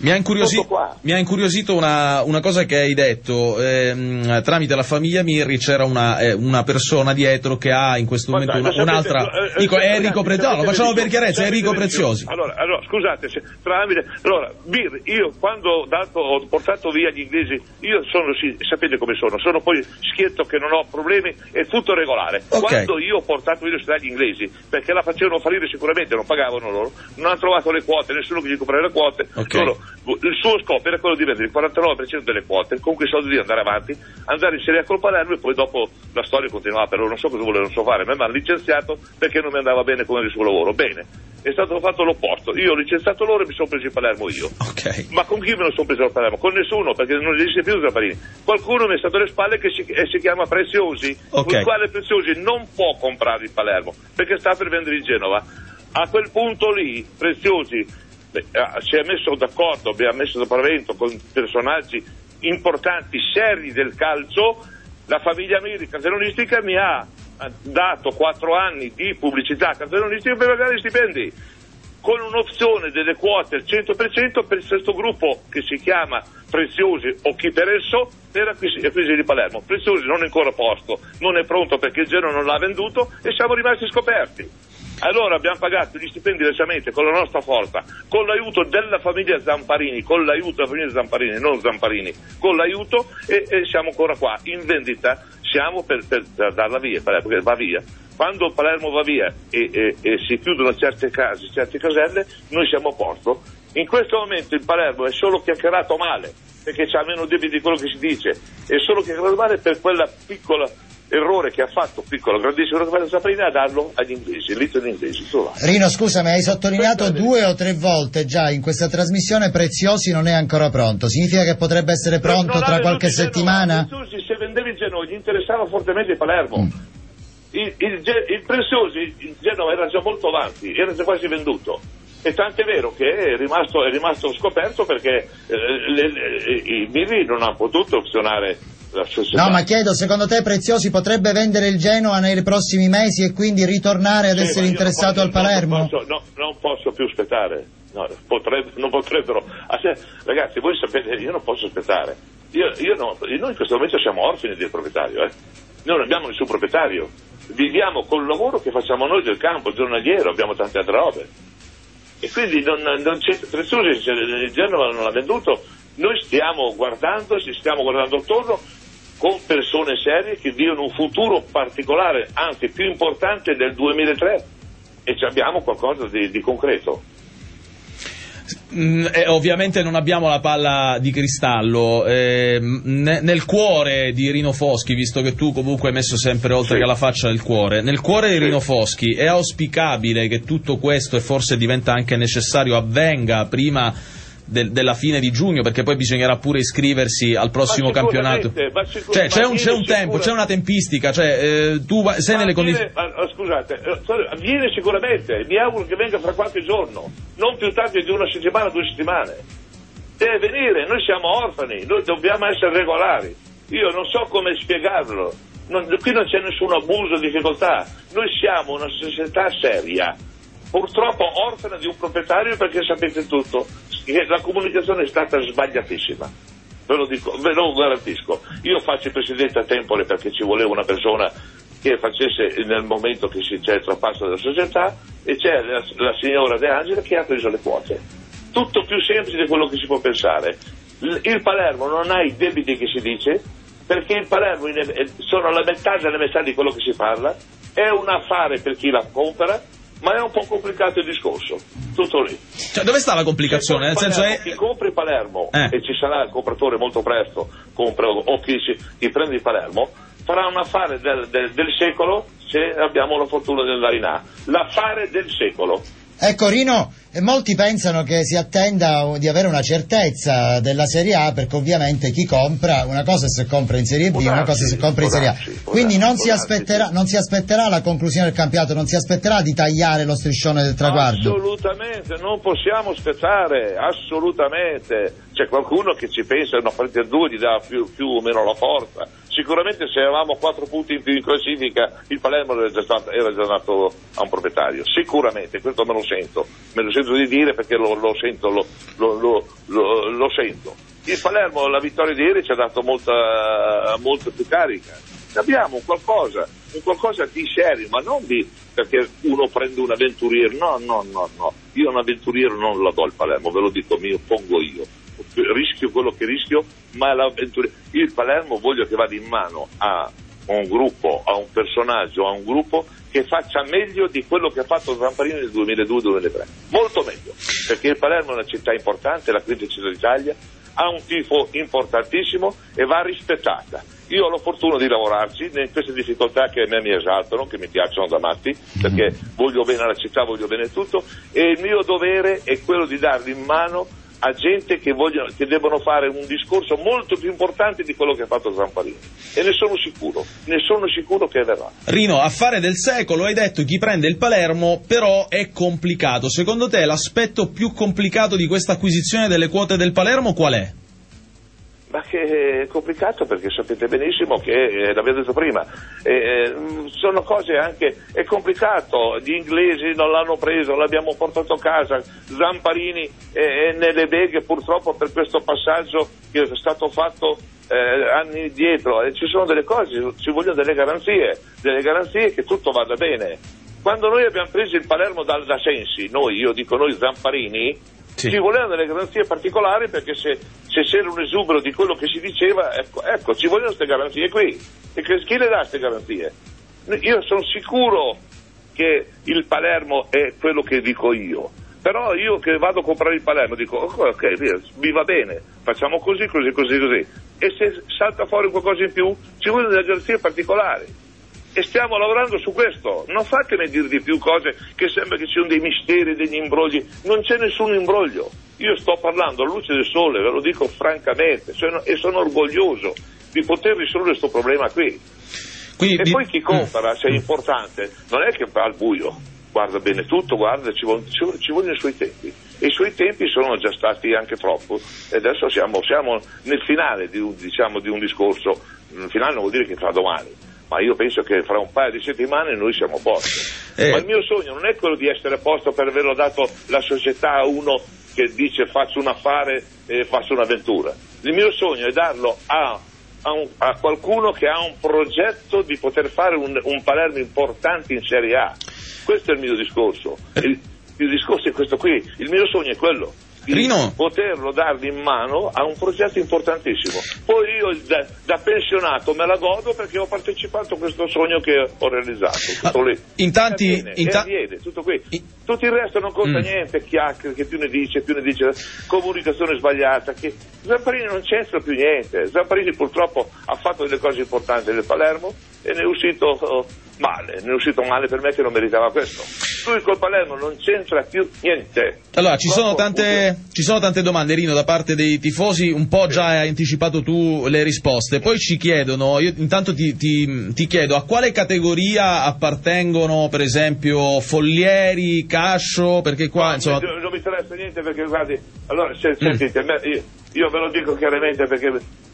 Mi ha, incuriosi- mi ha incuriosito una, una cosa che hai detto, ehm, tramite la famiglia Mirri c'era una, eh, una persona dietro che ha in questo momento una, un'altra, eh, dico eh, Enrico Preziosi, lo facciamo per chiarezza, Enrico Preziosi. Allora, allora scusate, se, tramite, allora, Mirri, io quando ho, dato, ho portato via gli inglesi, io sono, sì, sapete come sono, sono poi schietto che non ho problemi, è tutto regolare. Okay. Quando io ho portato via gli inglesi, perché la facevano fallire sicuramente, non pagavano loro, non hanno trovato le quote, nessuno che gli comprava le quote, okay. loro, il suo scopo era quello di vendere il quarantanove per cento delle quote, con quei soldi di andare avanti, andare in Serie A col Palermo e poi dopo la storia continuava, però non so cosa volevano fare, mi hanno licenziato perché non mi andava bene con il suo lavoro. Bene, è stato fatto l'opposto, io ho licenziato loro e mi sono preso il Palermo io. Okay. Ma con chi me lo sono preso il Palermo? Con nessuno, perché non esiste più Zamparini. Qualcuno mi è stato alle spalle che si, eh, si chiama Preziosi, okay. il quale Preziosi non può comprare il Palermo perché sta per vendere il Genova. A quel punto lì Preziosi si è messo d'accordo, abbiamo messo da paravento con personaggi importanti, seri del calcio. La famiglia Mirri casellonistica mi ha dato quattro anni di pubblicità casellonistica per pagare gli stipendi, con un'opzione delle quote al cento per cento per questo gruppo che si chiama Preziosi o chi per esso, per acquisire di Palermo. Preziosi non è ancora a posto, non è pronto perché il Genoa non l'ha venduto e siamo rimasti scoperti. Allora abbiamo pagato gli stipendi velocemente con la nostra forza, con l'aiuto della famiglia Zamparini, con l'aiuto della famiglia Zamparini, non Zamparini, con l'aiuto e, e siamo ancora qua, in vendita, siamo per, per, per darla via, perché va via. Quando Palermo va via e, e, e si chiudono certe case, certe caselle, noi siamo a posto. In questo momento il Palermo è solo chiacchierato male, perché c'ha meno debiti di quello che si dice, è solo chiacchierato male per quella piccola errore che ha fatto, piccolo, grandissimo, che Zamparini a darlo agli inglesi, lì agli inglesi. Rino, scusami, hai sottolineato due o tre volte già in questa trasmissione Preziosi non è ancora pronto. Significa che potrebbe essere pronto tra qualche settimana? Preziosi, se vendevi il Genoa, gli interessava fortemente il Palermo. Mm. Il, il, il Preziosi, il Genoa era già molto avanti, era già quasi venduto. E tant'è vero che è rimasto, è rimasto scoperto perché eh, le, le, i Mirri non hanno potuto opzionare. No, ma chiedo, secondo te Preziosi potrebbe vendere il Genoa nei prossimi mesi e quindi ritornare ad sì, essere interessato al Palermo? Non posso, no, non posso più aspettare, no, potrebbe, non potrebbero. Ragazzi, voi sapete, io non posso aspettare. Io, io no, noi in questo momento siamo orfani del proprietario, eh? Noi non abbiamo nessun proprietario, viviamo col lavoro che facciamo noi del campo, giornaliero, abbiamo tante altre robe. E quindi non, non c'è Preziosi, il Genova non l'ha venduto, noi stiamo guardando, ci stiamo guardando attorno con persone serie che vivono un futuro particolare, anzi più importante del duemilatré, e abbiamo qualcosa di, di concreto. Mm, eh, ovviamente non abbiamo la palla di cristallo, eh, ne, nel cuore di Rino Foschi, visto che tu comunque hai messo sempre oltre sì. che la faccia del cuore, nel cuore di sì. Rino Foschi è auspicabile che tutto questo, e forse diventa anche necessario, avvenga prima del, della fine di giugno, perché poi bisognerà pure iscriversi al prossimo campionato. Cioè c'è un, c'è un tempo, c'è una tempistica, cioè eh, tu va, sei ma nelle condizioni. Scusate, viene sicuramente, mi auguro che venga fra qualche giorno, non più tardi di una settimana, due settimane. Deve venire, noi siamo orfani, noi dobbiamo essere regolari. Io non so come spiegarlo, non, qui non c'è nessun abuso, difficoltà, noi siamo una società seria. Purtroppo orfana di un proprietario, perché sapete tutto, la comunicazione è stata sbagliatissima, ve lo dico, ve lo garantisco. Io faccio il presidente a tempore perché ci voleva una persona che facesse nel momento che si, c'è il trapasso della società, e c'è la, la signora De Angela che ha preso le quote. Tutto più semplice di quello che si può pensare. Il, il Palermo non ha i debiti che si dice, perché il Palermo in, sono la metà della metà di quello che si parla, è un affare per chi la compra, ma è un po' complicato il discorso, tutto lì. Cioè, dove sta la complicazione? Nel senso è... Chi compra il Palermo, eh. e ci sarà il compratore molto presto, compra, o chi, si, chi prende il Palermo, farà un affare del, del, del secolo, se abbiamo la fortuna dell'A I N A. L'affare del secolo. Ecco Rino, molti pensano che si attenda di avere una certezza della Serie A, perché ovviamente chi compra, una cosa è se compra in Serie B, darsi, una cosa è se compra in Serie A. Darsi, Quindi non darsi, si, aspetterà, non si aspetterà la conclusione del campionato, non si aspetterà di tagliare lo striscione del traguardo. Assolutamente, non possiamo aspettare, assolutamente. C'è qualcuno che ci pensa, una partita a due gli dà più, più o meno la forza. Sicuramente se avevamo quattro punti in più in classifica il Palermo era già, stato, era già andato a un proprietario, sicuramente, questo me lo sento, me lo sento di dire perché lo, lo sento, lo, lo, lo, lo, lo sento. Il Palermo, la vittoria di ieri ci ha dato molta, molta più carica. Abbiamo qualcosa, un qualcosa di serio, ma non di perché uno prende un avventuriero, no, no, no, no, io un avventuriero non la do al Palermo, ve lo dico, mi oppongo io, rischio quello che rischio, ma l'avventuriero, il Palermo voglio che vada in mano a un gruppo, a un personaggio, a un gruppo che faccia meglio di quello che ha fatto Zamparini nel duemiladue duemilatré, molto meglio, perché il Palermo è una città importante, la quinta città d'Italia, ha un tifo importantissimo e va rispettata. Io ho la fortuna di lavorarci in queste difficoltà che a me mi esaltano, che mi piacciono da matti, perché voglio bene alla città, voglio bene tutto, e il mio dovere è quello di darli in mano a gente che, vogliono, che devono fare un discorso molto più importante di quello che ha fatto Zamparini, e ne sono sicuro, ne sono sicuro che verrà. Rino, affare del secolo, hai detto chi prende il Palermo, però è complicato. Secondo te l'aspetto più complicato di questa acquisizione delle quote del Palermo qual è? Ma che è complicato perché sapete benissimo che, eh, l'abbiamo detto prima, eh, sono cose anche, è complicato, gli inglesi non l'hanno preso, l'abbiamo portato a casa, Zamparini è, è nelle beghe purtroppo per questo passaggio che è stato fatto eh, anni dietro, e ci sono delle cose, ci vogliono delle garanzie, delle garanzie che tutto vada bene. Quando noi abbiamo preso il Palermo da, da Sensi, noi, io dico noi Zamparini, sì, ci volevano delle garanzie particolari perché se, se c'era un esubero di quello che si diceva, ecco, ecco ci vogliono queste garanzie qui. E che, chi le dà queste garanzie? Io sono sicuro che il Palermo è quello che dico io, però io che vado a comprare il Palermo dico ok, via, mi va bene, facciamo così, così, così, così. E se salta fuori qualcosa in più, ci vogliono delle garanzie particolari. E stiamo lavorando su questo, non fatemi dire di più cose che sembra che ci siano dei misteri, degli imbrogli, non c'è nessun imbroglio, io sto parlando alla luce del sole, ve lo dico francamente, sono, e sono orgoglioso di poter risolvere questo problema qui. Quindi, e di... poi chi compra, se è importante, non è che va al buio, guarda bene tutto, guarda, ci vogliono, ci vogliono i suoi tempi, e i suoi tempi sono già stati anche troppo, e adesso siamo, siamo nel finale di un, diciamo, di un discorso, nel finale non vuol dire che fra domani, ma io penso che fra un paio di settimane noi siamo a posto. Eh. Ma il mio sogno non è quello di essere a posto per averlo dato la società a uno che dice faccio un affare e faccio un'avventura. Il mio sogno è darlo a, a, un, a qualcuno che ha un progetto di poter fare un, un Palermo importante in Serie A. Questo è il mio discorso. Il, il discorso è questo qui. Il mio sogno è quello. Di Rino, poterlo dargli in mano a un progetto importantissimo. Poi io da, da pensionato me la godo perché ho partecipato a questo sogno che ho realizzato. Tutto lì. In tanti, avviene, in ta- avviene, tutto qui. In... Tutto il resto non conta mm. niente, chiacchiere, che più ne dice, più ne dice, comunicazione sbagliata. Che... Zamparini non c'entra più niente. Zamparini purtroppo ha fatto delle cose importanti nel Palermo e ne è uscito oh, male, ne è uscito male per me che non meritava questo. Lui col Palermo non c'entra più niente. Allora, ci sono tante, ci sono tante domande, Rino, da parte dei tifosi, un po' già hai anticipato tu le risposte. Poi ci chiedono, io intanto ti, ti, ti chiedo, a quale categoria appartengono, per esempio, Follieri, Cascio, perché qua, no, insomma... Non, non mi interessa niente perché, guardi, allora, se, sentite, mm. io, io ve lo dico chiaramente perché...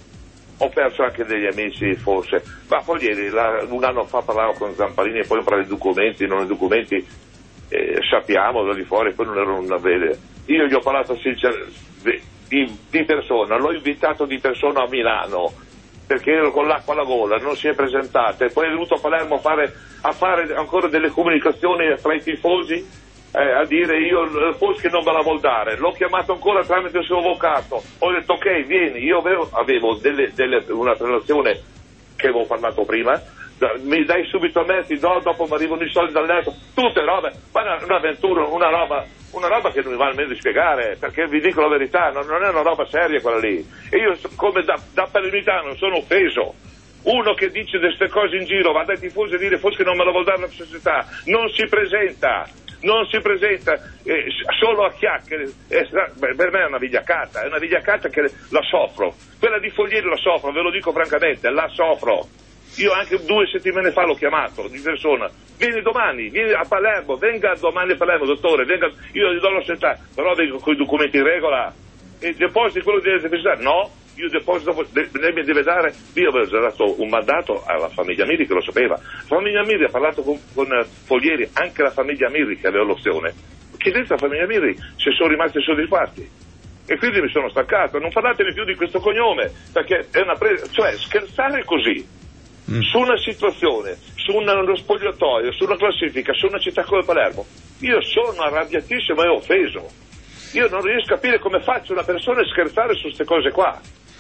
ho perso anche degli amici forse, ma poi ieri, la, un anno fa parlavo con Zamparini e poi parlavo di documenti, non i documenti eh, sappiamo da di fuori, poi non erano una vede. Io gli ho parlato sinceramente di, di persona, l'ho invitato di persona a Milano perché ero con l'acqua alla gola, non si è presentato e poi è venuto a Palermo a fare, a fare ancora delle comunicazioni tra i tifosi. Eh, a dire io il Foschi non me la vuol dare, l'ho chiamato ancora tramite il suo avvocato, ho detto ok vieni, io avevo, avevo delle, delle, una relazione che avevo parlato prima, da, mi dai subito a me, ti do, dopo mi arrivano i soldi dal letto, tutte robe, ma una, un'avventura, una roba, una roba che non mi va nemmeno di spiegare, perché vi dico la verità, non, non è una roba seria quella lì, e io come da, da palermitano sono offeso. Uno che dice queste cose in giro va dai tifosi a dire Foschi non me la vuol dare la società, non si presenta, non si presenta eh, solo a chiacchiere, eh, per me è una vigliaccata, è una vigliaccata che la soffro, quella di Foglieri la soffro, ve lo dico francamente, la soffro. Io anche due settimane fa l'ho chiamato di persona, vieni domani, vieni a Palermo, venga domani a Palermo dottore, venga, io gli do la società, però vengo con i documenti in regola. E depositi quello di elettricità? No, io deposito, lei mi deve dare, io avevo già dato un mandato alla famiglia Mirri che lo sapeva, la famiglia Mirri ha parlato con, con Foglieri, anche la famiglia Mirri che aveva l'opzione, chiedete alla famiglia Mirri se sono rimasti soddisfatti, e quindi mi sono staccato. Non parlatemi più di questo cognome, perché è una presa, cioè scherzare così mm. su una situazione, su una, uno spogliatoio, su una classifica, su una città come Palermo, io sono arrabbiatissimo e offeso. Io non riesco a capire come faccia una persona a scherzare su queste cose qua.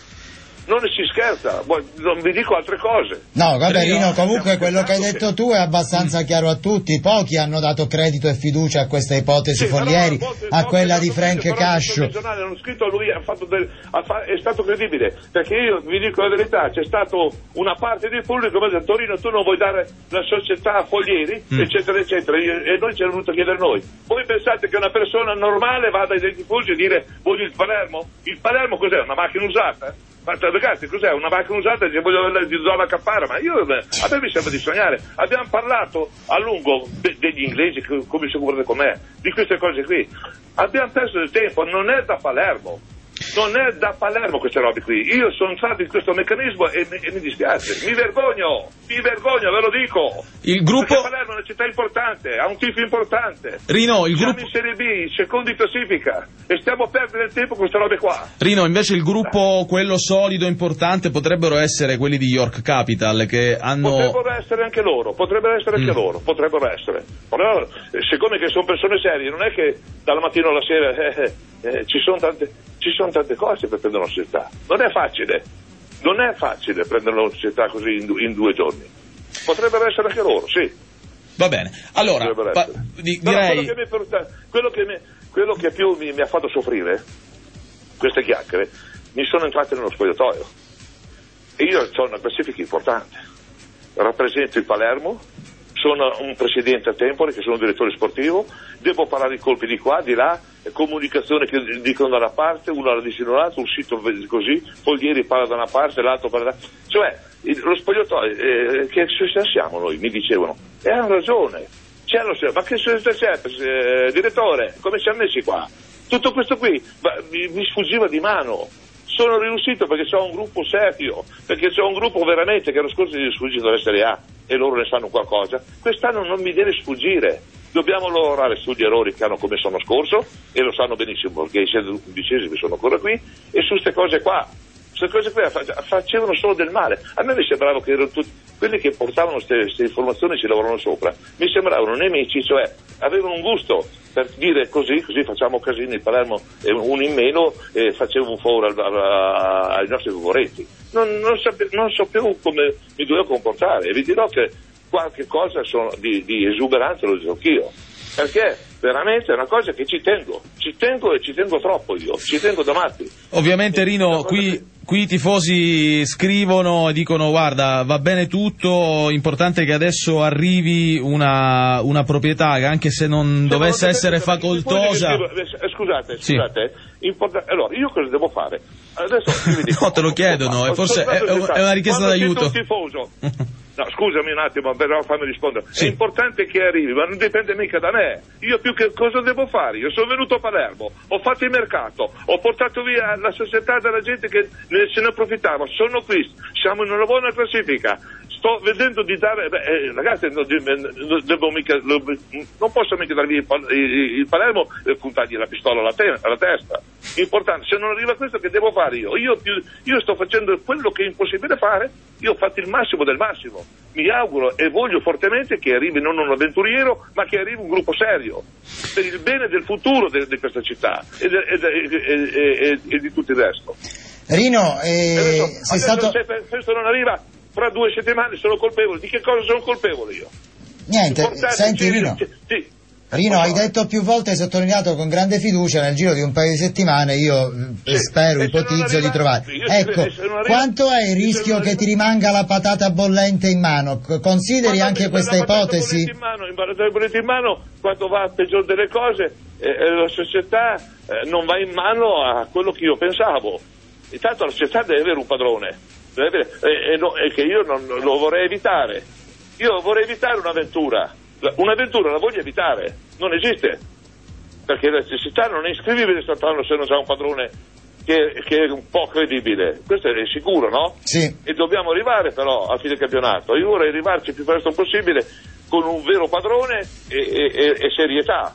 Non si scherza, non vi dico altre cose. No, vabbè Rino, comunque quello che hai detto tu è abbastanza chiaro a tutti. Pochi hanno dato credito e fiducia a questa ipotesi sì, Foglieri, no, molti, a quella di Frank Cascio. Hanno scritto lui, ha fatto del, ha fa, è stato credibile, perché io vi dico la verità, c'è stato una parte del pubblico che mi ha detto Torino tu non vuoi dare la società a Foglieri, mm. eccetera eccetera, e noi ci è venuto a chiedere noi. Voi pensate che una persona normale vada ai tifosi e dire voglio il Palermo? Il Palermo cos'è? Una macchina usata? Ma ragazzi, cos'è? Una macchina usata che voglio di zona cappara? Ma io, a me mi sembra di sognare. Abbiamo parlato a lungo de, degli inglesi, come si occupano con me, di queste cose qui. Abbiamo perso del tempo, non è da Palermo. Non è da Palermo queste robe qui. Io sono stato in questo meccanismo e mi, e mi dispiace. Mi vergogno, mi vergogno, ve lo dico. Il gruppo... Perché Palermo è una città importante, ha un tifo importante. Rino, il Siamo gruppo... in Serie B, secondo in classifica, e stiamo a perdere il tempo con queste robe qua. Rino, invece il gruppo, quello solido, importante, potrebbero essere quelli di York Capital, che hanno... Potrebbero essere anche loro, potrebbero essere anche mm. loro, potrebbero essere. Però, siccome che sono persone serie, non è che dalla mattina alla sera eh, eh, ci sono tante... Ci sono tante cose per prendere una società, non è facile, non è facile prendere una società così in, du- in due giorni. Potrebbero essere anche loro, sì. Va bene, allora, pa- di- direi... Quello che, mi, quello, che mi, quello che più mi, mi ha fatto soffrire, queste chiacchiere, mi sono entrate nello spogliatoio. E io ho una classifica importante, rappresento il Palermo, sono un presidente a tempore, che sono un direttore sportivo, devo parlare di colpi di qua, di là, comunicazione che dicono da una parte, uno la dice da un'altra, un sito così, Foglieri parla da una parte, l'altro parla da... Cioè, il, lo spogliatoio, eh, che società siamo noi, mi dicevano, e hanno ragione, c'è lo, ma che società c'è, eh, direttore, come siamo messi qua? Tutto questo qui ma, mi, mi sfuggiva di mano. Sono riuscito perché c'ho un gruppo serio, perché c'ho un gruppo veramente che l'anno scorso gli è sfuggito dalla Serie A e loro ne sanno qualcosa. Quest'anno non mi deve sfuggire, dobbiamo lavorare sugli errori che hanno commesso l'anno scorso e lo sanno benissimo perché i undicesimi sono ancora qui, e su queste cose qua, queste cose qua facevano solo del male. A me mi sembrava che erano tutti quelli che portavano queste informazioni, ci lavoravano sopra, mi sembravano nemici, cioè avevano un gusto per dire così, così facciamo casini, il Palermo è un in meno e facevo un favore ai nostri concorrenti. Non, non, sape, non so più come mi dovevo comportare, e vi dirò che qualche cosa sono di, di esuberanza lo dico anch'io, perché veramente è una cosa che ci tengo, ci tengo e ci tengo troppo io, ci tengo da matti. Ovviamente Rino, qui, che... qui i tifosi scrivono e dicono guarda va bene tutto, importante che adesso arrivi una, una proprietà che anche se non se dovesse non essere facoltosa... Scusate, scusate, sì. Import... allora io cosa devo fare? Adesso vi dico, no, te lo chiedono, e forse è, è una richiesta d'aiuto. Un tifoso. No, scusami un attimo, però fammi rispondere. Sì. È importante che arrivi, ma non dipende mica da me. Io più che cosa devo fare? Io sono venuto a Palermo, ho fatto il mercato, ho portato via la società della gente che se ne approfittava. Sono qui, siamo in una buona classifica. Sto vedendo di dare, beh, eh, ragazzi, non, devo mica, non posso mica dargli il, il, il Palermo e puntargli la pistola alla, te, alla testa. Importante, se non arriva questo che devo fare io? Io, più, io sto facendo quello che è impossibile fare, io ho fatto il massimo del massimo. Mi auguro e voglio fortemente che arrivi non un avventuriero, ma che arrivi un gruppo serio, per il bene del futuro di de, de questa città e, de, e, e, e, e di tutto il resto. Rino, eh, adesso, sei stato... se questo non arriva, fra due settimane sono colpevole. Di che cosa sono colpevole io? Niente, senti Rino. Sì. Rino, hai detto più volte, hai sottolineato con grande fiducia, nel giro di un paio di settimane io sì, spero, ipotizzo arriva, di trovare. Ecco, arriva, quanto è il rischio che ti rimanga la patata bollente in mano? Consideri ma anche questa ipotesi? In mano, in bollente in mano, quando va a peggior delle cose, eh, la società eh, non va in mano a quello che io pensavo. Intanto la società deve avere un padrone, deve avere, eh, eh, no, e che io non lo vorrei evitare. Io vorrei evitare un'avventura. Un'avventura la voglio evitare, non esiste, perché la necessità non è iscrivibile statale se non c'è un padrone che, che è un po' credibile, questo è sicuro, no? Sì. E dobbiamo arrivare però a fine campionato, io vorrei arrivarci il più presto possibile con un vero padrone e, e, e serietà.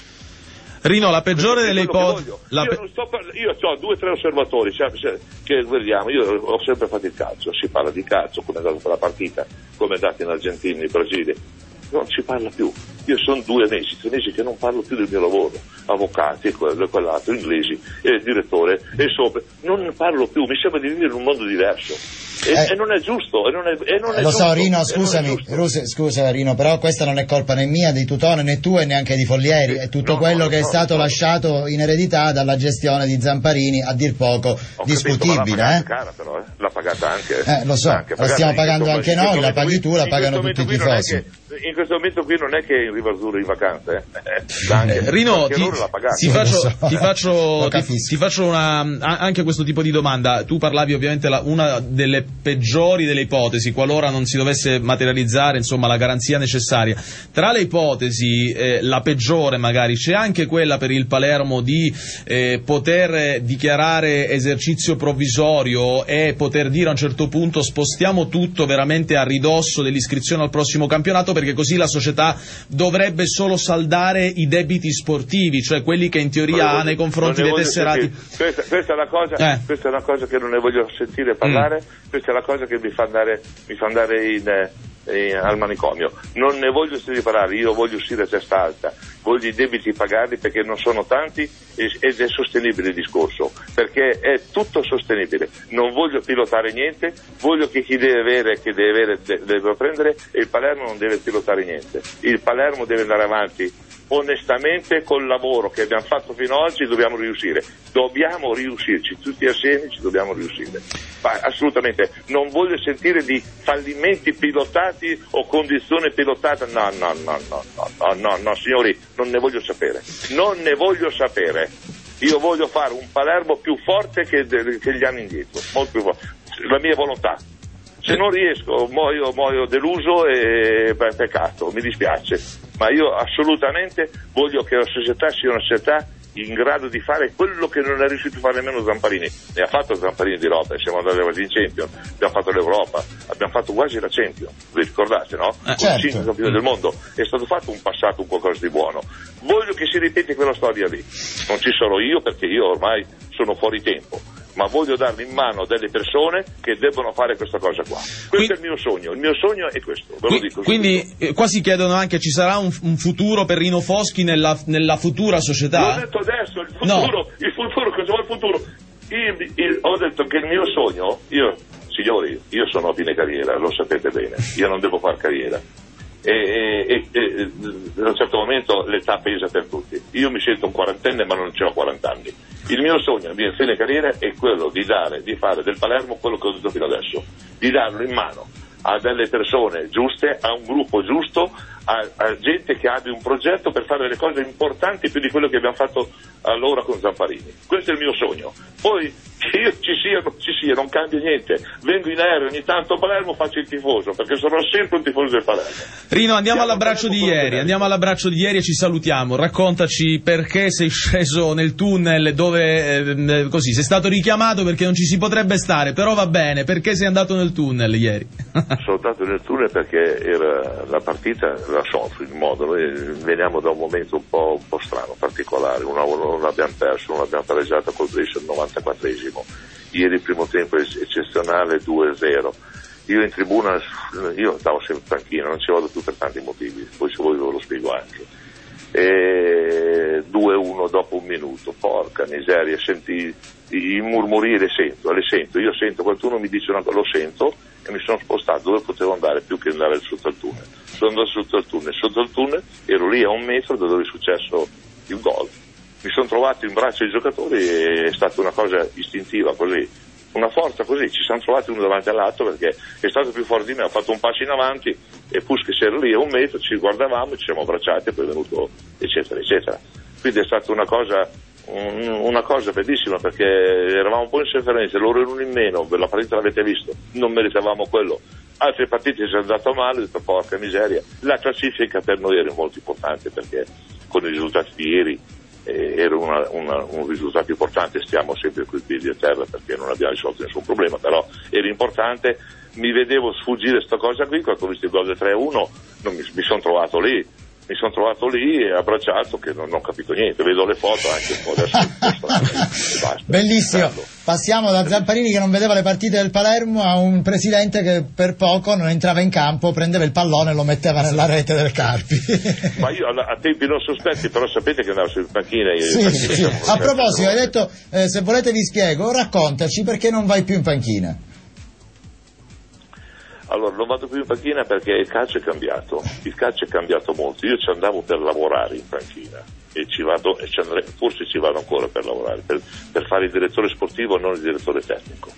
Rino, la peggiore delle ipotesi. Io, pe- par- io ho due o tre osservatori cioè, che vediamo, io ho sempre fatto il calcio, si parla di calcio, come è andato per la partita, come è andato in Argentina, in Brasile, non si parla più. Io sono due mesi, tre mesi che non parlo più del mio lavoro, avvocati, quello e quell'altro, inglesi, e il direttore, e sopra, non ne parlo più, mi sembra di vivere in un mondo diverso. E, eh, e non è giusto, e non è, e non è lo giusto, so Rino, scusami, Ruse, scusa Rino, però questa non è colpa né mia, di Tutone, né tua e neanche di Follieri, è tutto no, quello no, che è no, stato no. lasciato in eredità dalla gestione di Zamparini, a dir poco Ho discutibile. Capito, ma l'ha eh? pagata cara però, eh? L'ha pagata anche. Eh, lo so, anche la stiamo pagando questo, anche noi, la paghi tu, la pagano tutti i tifosi. In questo momento qui non è che è in Riva Azzurra in vacanza, eh? Anche, Eh, Rino, ti, ti faccio, so, ti, faccio, ti, capisco. ti faccio una, anche questo tipo di domanda. Tu parlavi ovviamente la, una delle peggiori delle ipotesi, qualora non si dovesse materializzare insomma la garanzia necessaria. Tra le ipotesi, eh, la peggiore magari, c'è anche quella per il Palermo di eh, poter dichiarare esercizio provvisorio e poter dire a un certo punto spostiamo tutto veramente a ridosso dell'iscrizione al prossimo campionato, perché così la società dovrebbe solo saldare i debiti sportivi, cioè quelli che in teoria ha nei confronti dei tesserati. Questa, questa, è una cosa, eh. questa è una cosa che non ne voglio sentire parlare, mm. questa è la cosa che mi fa andare, mi fa andare in, in, al manicomio. Non ne voglio sentire parlare, io voglio uscire a testa alta, voglio i debiti pagarli perché non sono tanti ed è sostenibile il discorso, perché è tutto sostenibile. Non voglio pilotare niente, voglio che chi deve avere, che deve avere, deve prendere, e il Palermo non deve pilotare niente. Il Palermo deve andare avanti onestamente col lavoro che abbiamo fatto fino ad oggi, dobbiamo riuscire, dobbiamo riuscirci tutti assieme, ci dobbiamo riuscire. Ma assolutamente non voglio sentire di fallimenti pilotati o condizione pilotata, no no no no no no no no signori, non ne voglio sapere, non ne voglio sapere. Io voglio fare un Palermo più forte che, de- che gli anni indietro, molto più forte, la mia volontà. Se non riesco, muoio, muoio deluso e beh, peccato, mi dispiace, ma io assolutamente voglio che la società sia una società in grado di fare quello che non è riuscito a fare nemmeno Zamparini. Ne ha fatto Zamparini di roba, siamo andati avanti in Champions, abbiamo fatto l'Europa, abbiamo fatto quasi la Champions, vi ricordate, no? Eh, certo. cinque campioni del mondo, è stato fatto un passato, un qualcosa di buono. Voglio che si ripeti quella storia lì, non ci sono io perché io ormai sono fuori tempo, ma voglio darli in mano a delle persone che debbono fare questa cosa qua. Questo quindi, è il mio sogno, il mio sogno è questo, ve lo dico. Quindi eh, qua si chiedono anche, ci sarà un, un futuro per Rino Foschi nella, nella futura società? L'ho detto adesso, il futuro, no. il futuro, cosa vuole il futuro? Io, io, ho detto che il mio sogno, io, signori, io sono a fine carriera, lo sapete bene, io non devo fare carriera. E, e, e a un certo momento l'età pesa per tutti. Io mi sento un quarantenne ma non ho quaranta anni. Il mio sogno, la mia fine carriera è quello di dare, di fare del Palermo quello che ho detto fino adesso, di darlo in mano a delle persone giuste, a un gruppo giusto, a, a gente che abbia un progetto per fare delle cose importanti più di quello che abbiamo fatto allora con Zamparini. Questo è il mio sogno. Poi che io ci sia o non ci sia, non cambia niente. Vengo in aereo ogni tanto a Palermo, faccio il tifoso, perché sono sempre un tifoso del Palermo. Rino, andiamo all'abbraccio di ieri, andiamo all'abbraccio di ieri e ci salutiamo. Raccontaci perché sei sceso nel tunnel dove eh, così sei stato richiamato perché non ci si potrebbe stare, però va bene, perché sei andato nel tunnel ieri? Sono andato nel tunnel perché era la partita, la soffro in modo, noi veniamo da un momento un po', un po' strano, particolare, una, non l'abbiamo perso, non l'abbiamo pareggiata col Brescia al novantaquattresimo, ieri il primo tempo è eccezionale, due a zero. Io in tribuna, io stavo sempre tranquillo, non ci vado più per tanti motivi, poi se voi ve lo spiego anche. E due a uno dopo un minuto, porca miseria, senti i murmuri, le sento, le sento, io sento, qualcuno mi dice una cosa, lo sento e mi sono spostato dove potevo andare più che andare sotto il tunnel. Sono andato sotto il tunnel, sotto il tunnel ero lì a un metro da dove è successo il gol. Mi sono trovato in braccio ai giocatori e è stata una cosa istintiva così, una forza così, ci siamo trovati uno davanti all'altro perché è stato più forte di me, ha fatto un passo in avanti e Puskas era lì a un metro, ci guardavamo, ci siamo abbracciati e poi è venuto eccetera eccetera. Quindi è stata una cosa una cosa bellissima perché eravamo un po' in sofferenza, loro erano in meno, la partita l'avete visto, non meritavamo quello. Altre partite si è andato male, ho detto porca miseria. La classifica per noi era molto importante perché con i risultati di ieri eh, era una, una, un risultato importante. Stiamo sempre coi piedi a terra perché non abbiamo risolto nessun problema, però era importante. Mi vedevo sfuggire sta cosa qui, quando ho visto il gol del tre a uno non mi, mi sono trovato lì mi sono trovato lì e abbracciato che non, non ho capito niente, vedo le foto anche un po' adesso. Bellissimo. Passiamo da Zamparini che non vedeva le partite del Palermo a un presidente che per poco non entrava in campo, prendeva il pallone e lo metteva nella rete del Carpi. Ma io a tempi non sospetti, però sapete che andavo sulle panchine. Sì, panchine sì. A proposito, hai detto eh, se volete vi spiego, raccontaci perché non vai più in panchina. Allora, non vado più in panchina perché il calcio è cambiato, il calcio è cambiato molto. Io ci andavo per lavorare in panchina e ci vado, e ci andrei, forse ci vado ancora per lavorare, per, per fare il direttore sportivo, non il direttore tecnico.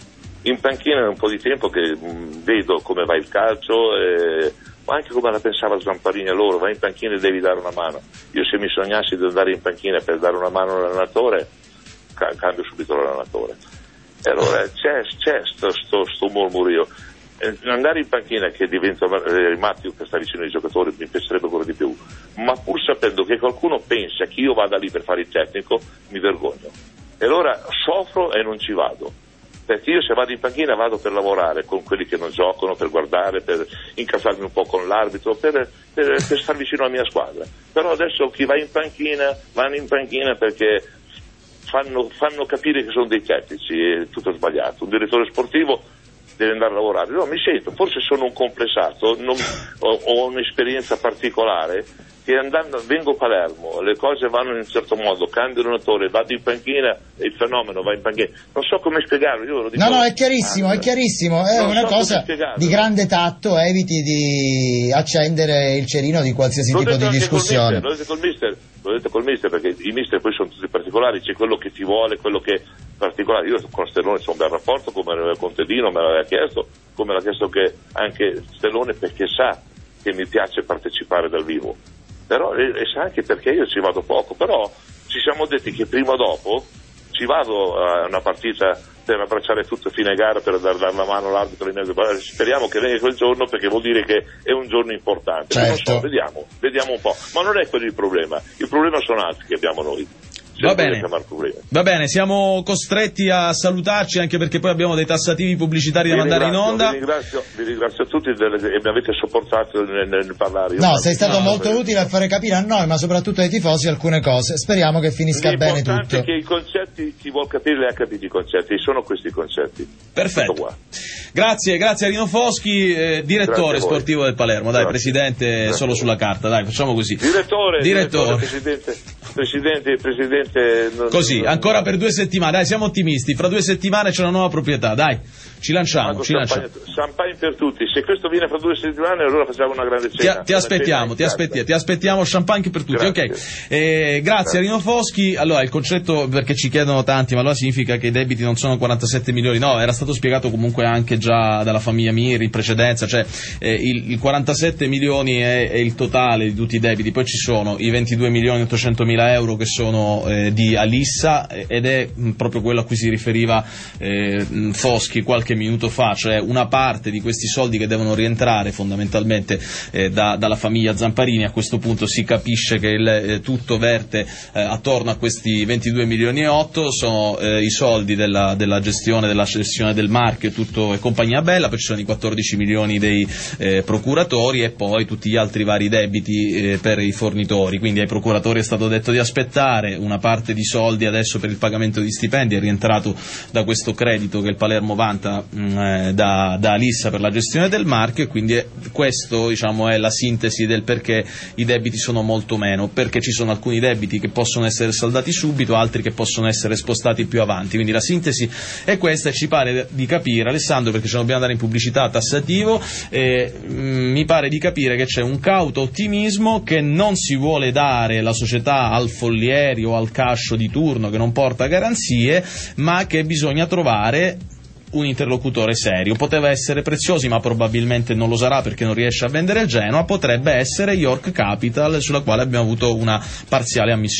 In panchina è un po' di tempo che mh, vedo come va il calcio, eh, ma anche come la pensava Zamparini a loro, vai in panchina e devi dare una mano. Io se mi sognassi di andare in panchina per dare una mano all'allenatore, ca- cambio subito l'allenatore. E allora c'è, c'è sto, sto, sto murmurio. Andare in panchina che diventa eh, Matteo che sta vicino ai giocatori mi piacerebbe ancora di più, ma pur sapendo che qualcuno pensa che io vada lì per fare il tecnico mi vergogno e allora soffro e non ci vado, perché io se vado in panchina vado per lavorare con quelli che non giocano, per guardare, per incazzarmi un po' con l'arbitro, per, per, per stare vicino alla mia squadra. Però adesso chi va in panchina vanno in panchina perché fanno, fanno capire che sono dei tecnici, è tutto sbagliato. Un direttore sportivo deve andare a lavorare. No, mi sento, forse sono un complessato, non, ho, ho un'esperienza particolare che andando, vengo a Palermo, le cose vanno in un certo modo, cambio allenatore, vado in panchina e il fenomeno va in panchina. Non so come spiegarlo, io ve lo dico. No, no, è chiarissimo, ah, è chiarissimo, è una so cosa di grande tatto, eviti di accendere il cerino di qualsiasi lo tipo di discussione. Lo detto col mister, l'ho detto col mister perché i mister poi sono tutti particolari, c'è quello che ti vuole, quello che particolare. Io con Stellone c'ho un bel rapporto, come con Tedino me l'aveva chiesto, come l'ha chiesto che anche Stellone perché sa che mi piace partecipare dal vivo, però e, e sa anche perché io ci vado poco, però ci siamo detti che prima o dopo ci vado a una partita per abbracciare tutto fine gara, per dar, dar la mano all'arbitro in mezzo. Speriamo che venga quel giorno perché vuol dire che è un giorno importante. Certo. Non so, vediamo, vediamo un po', ma non è quello il problema, il problema sono altri che abbiamo noi. Va bene. Va bene, siamo costretti a salutarci anche perché poi abbiamo dei tassativi pubblicitari da mandare in onda. Vi ringrazio, vi ringrazio a tutti delle, e mi avete sopportato nel, nel parlare. Io no, sei stato no, molto utile a fare capire a noi, ma soprattutto ai tifosi, alcune cose. Speriamo che finisca bene tutto. L'importante è che i concetti, chi vuol capire ha capito i concetti, sono questi i concetti. Perfetto. Grazie, grazie a Rino Foschi, eh, direttore sportivo del Palermo. Dai, grazie. Presidente grazie. Solo sulla carta, dai, facciamo così. Direttore, direttore, direttore presidente, presidente, presidente. Non, così, non, ancora non, per due settimane, dai, siamo ottimisti. Fra due settimane c'è una nuova proprietà, dai, ci lanciamo, ci lanciamo. Champagne per tutti. Se questo viene fra due settimane, allora facciamo una grande cena. Ti, ti aspettiamo, ti aspettiamo, ti aspettiamo champagne per tutti. Grazie. Ok, eh, grazie, grazie a Rino Foschi. Allora, il concetto, perché ci chiedono tanti, ma allora significa che i debiti non sono quarantasette milioni? No, era stato spiegato comunque anche già dalla famiglia Miri in precedenza, cioè eh, il, il quarantasette milioni è, è il totale di tutti i debiti, poi ci sono i ventidue milioni ottocentomila euro che sono eh, di Alissa ed è mh, proprio quello a cui si riferiva eh, Foschi qualche minuto fa, cioè una parte di questi soldi che devono rientrare fondamentalmente eh, da, dalla famiglia Zamparini. A questo punto si capisce che il, eh, tutto verte eh, attorno a questi ventidue milioni e otto, sono eh, i soldi della, della gestione della cessione del marchio e tutto è compagnia bella, poi ci sono i quattordici milioni dei eh, procuratori e poi tutti gli altri vari debiti eh, per i fornitori. Quindi ai procuratori è stato detto di aspettare, una parte di soldi adesso per il pagamento di stipendi è rientrato da questo credito che il Palermo vanta mh, eh, da, da Alissa per la gestione del marchio, e quindi è, questo diciamo è la sintesi del perché i debiti sono molto meno, perché ci sono alcuni debiti che possono essere saldati subito, altri che possono essere spostati più avanti. Quindi la sintesi è questa e ci pare di capire, Alessandro, perché ce ne dobbiamo andare in pubblicità, tassativo, eh, mh, mi pare di capire che c'è un cauto ottimismo che non si vuole dare la società al Follieri o al Cascio di turno che non porta garanzie, ma che bisogna trovare un interlocutore serio. Poteva essere Preziosi, ma probabilmente non lo sarà perché non riesce a vendere il Genoa. Potrebbe essere York Capital, sulla quale abbiamo avuto una parziale ammissione.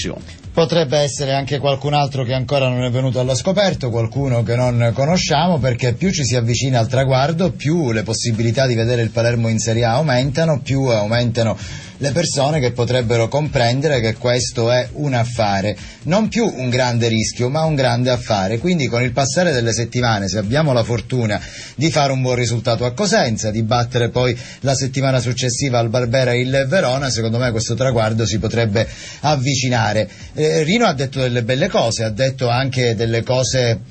Potrebbe essere anche qualcun altro che ancora non è venuto allo scoperto, qualcuno che non conosciamo, perché più ci si avvicina al traguardo, più le possibilità di vedere il Palermo in Serie A aumentano, più aumentano le persone che potrebbero comprendere che questo è un affare, non più un grande rischio, ma un grande affare. Quindi con il passare delle settimane, se abbiamo la fortuna di fare un buon risultato a Cosenza, di battere poi la settimana successiva al Barbera il Verona, secondo me questo traguardo si potrebbe avvicinare. Eh, Rino ha detto delle belle cose, ha detto anche delle cose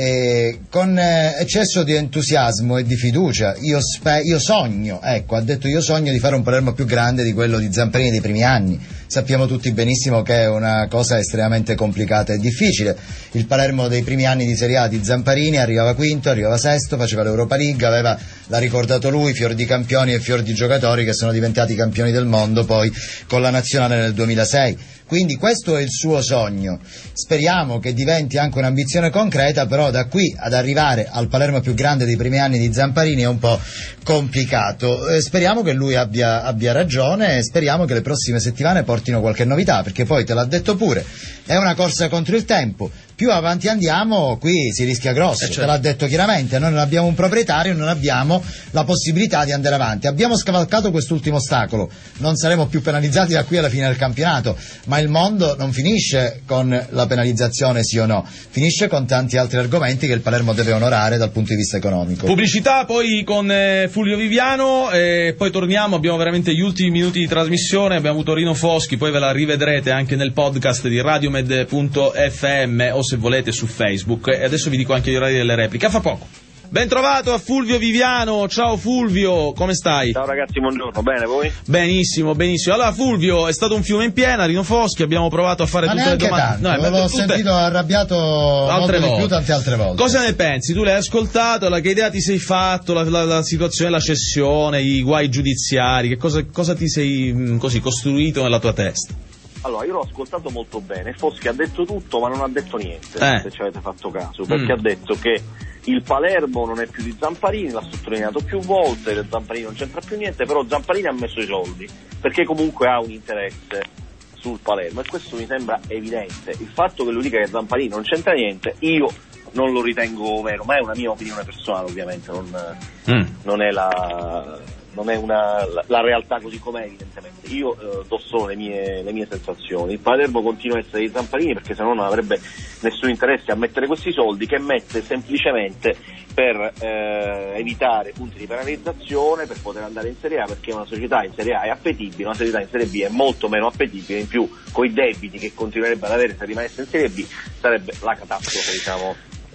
eh, con eh, eccesso di entusiasmo e di fiducia. Io, spe- io sogno, ecco, ha detto io sogno di fare un Palermo più grande di quello di Zamparini dei primi anni. Sappiamo tutti benissimo che è una cosa estremamente complicata e difficile. Il Palermo dei primi anni di Serie A di Zamparini arrivava quinto, arrivava sesto, faceva l'Europa League, aveva, l'ha ricordato lui, fior di campioni e fior di giocatori che sono diventati campioni del mondo poi con la nazionale nel duemilasei. Quindi questo è il suo sogno. Speriamo che diventi anche un'ambizione concreta, però da qui ad arrivare al Palermo più grande dei primi anni di Zamparini è un po' complicato. Eh, speriamo che lui abbia, abbia ragione e speriamo che le prossime settimane portino qualche novità, perché poi te l'ha detto pure, è una corsa contro il tempo. Più avanti andiamo, qui si rischia grosso, eh certo. Te l'ha detto chiaramente, noi non abbiamo un proprietario, non abbiamo la possibilità di andare avanti. Abbiamo scavalcato quest'ultimo ostacolo, non saremo più penalizzati da qui alla fine del campionato, ma il mondo non finisce con la penalizzazione sì o no, finisce con tanti altri argomenti che il Palermo deve onorare dal punto di vista economico. Pubblicità poi con eh, Fulvio Viviano e poi torniamo, abbiamo veramente gli ultimi minuti di trasmissione, abbiamo avuto Rino Foschi, poi ve la rivedrete anche nel podcast di radiomed punto effe emme o se volete su Facebook, e adesso vi dico anche gli orari delle repliche. A fra poco. Ben trovato a Fulvio Viviano, ciao Fulvio, come stai? Ciao ragazzi, buongiorno, bene voi? Benissimo, benissimo. Allora Fulvio, è stato un fiume in piena, Rino Foschi, abbiamo provato a fare ma tutte le domande. Tanto, no, l'ho tutte... sentito arrabbiato altre volte. Di più tante altre volte. Cosa ne pensi? Tu l'hai ascoltato, la, che idea ti sei fatto, la, la, la situazione, la cessione, i guai giudiziari, che cosa, cosa ti sei mh, così costruito nella tua testa? Allora, io l'ho ascoltato molto bene, Foschi ha detto tutto ma non ha detto niente, eh. se ci avete fatto caso, perché mm. ha detto che il Palermo non è più di Zamparini, l'ha sottolineato più volte, che Zamparini non c'entra più niente, però Zamparini ha messo i soldi, perché comunque ha un interesse sul Palermo, e questo mi sembra evidente. Il fatto che lui dica che Zamparini non c'entra niente, io non lo ritengo vero, ma è una mia opinione personale ovviamente, non, mm. non è la... non è una, la, la realtà così com'è evidentemente. Io eh, do solo le mie, le mie sensazioni. Il Palermo continua a essere di Zamparini perché sennò non avrebbe nessun interesse a mettere questi soldi, che mette semplicemente per eh, evitare punti di penalizzazione, per poter andare in Serie A, perché una società in Serie A è appetibile, una società in Serie B è molto meno appetibile, in più con i debiti che continuerebbe ad avere se rimanesse in Serie B sarebbe la catastrofe, diciamo,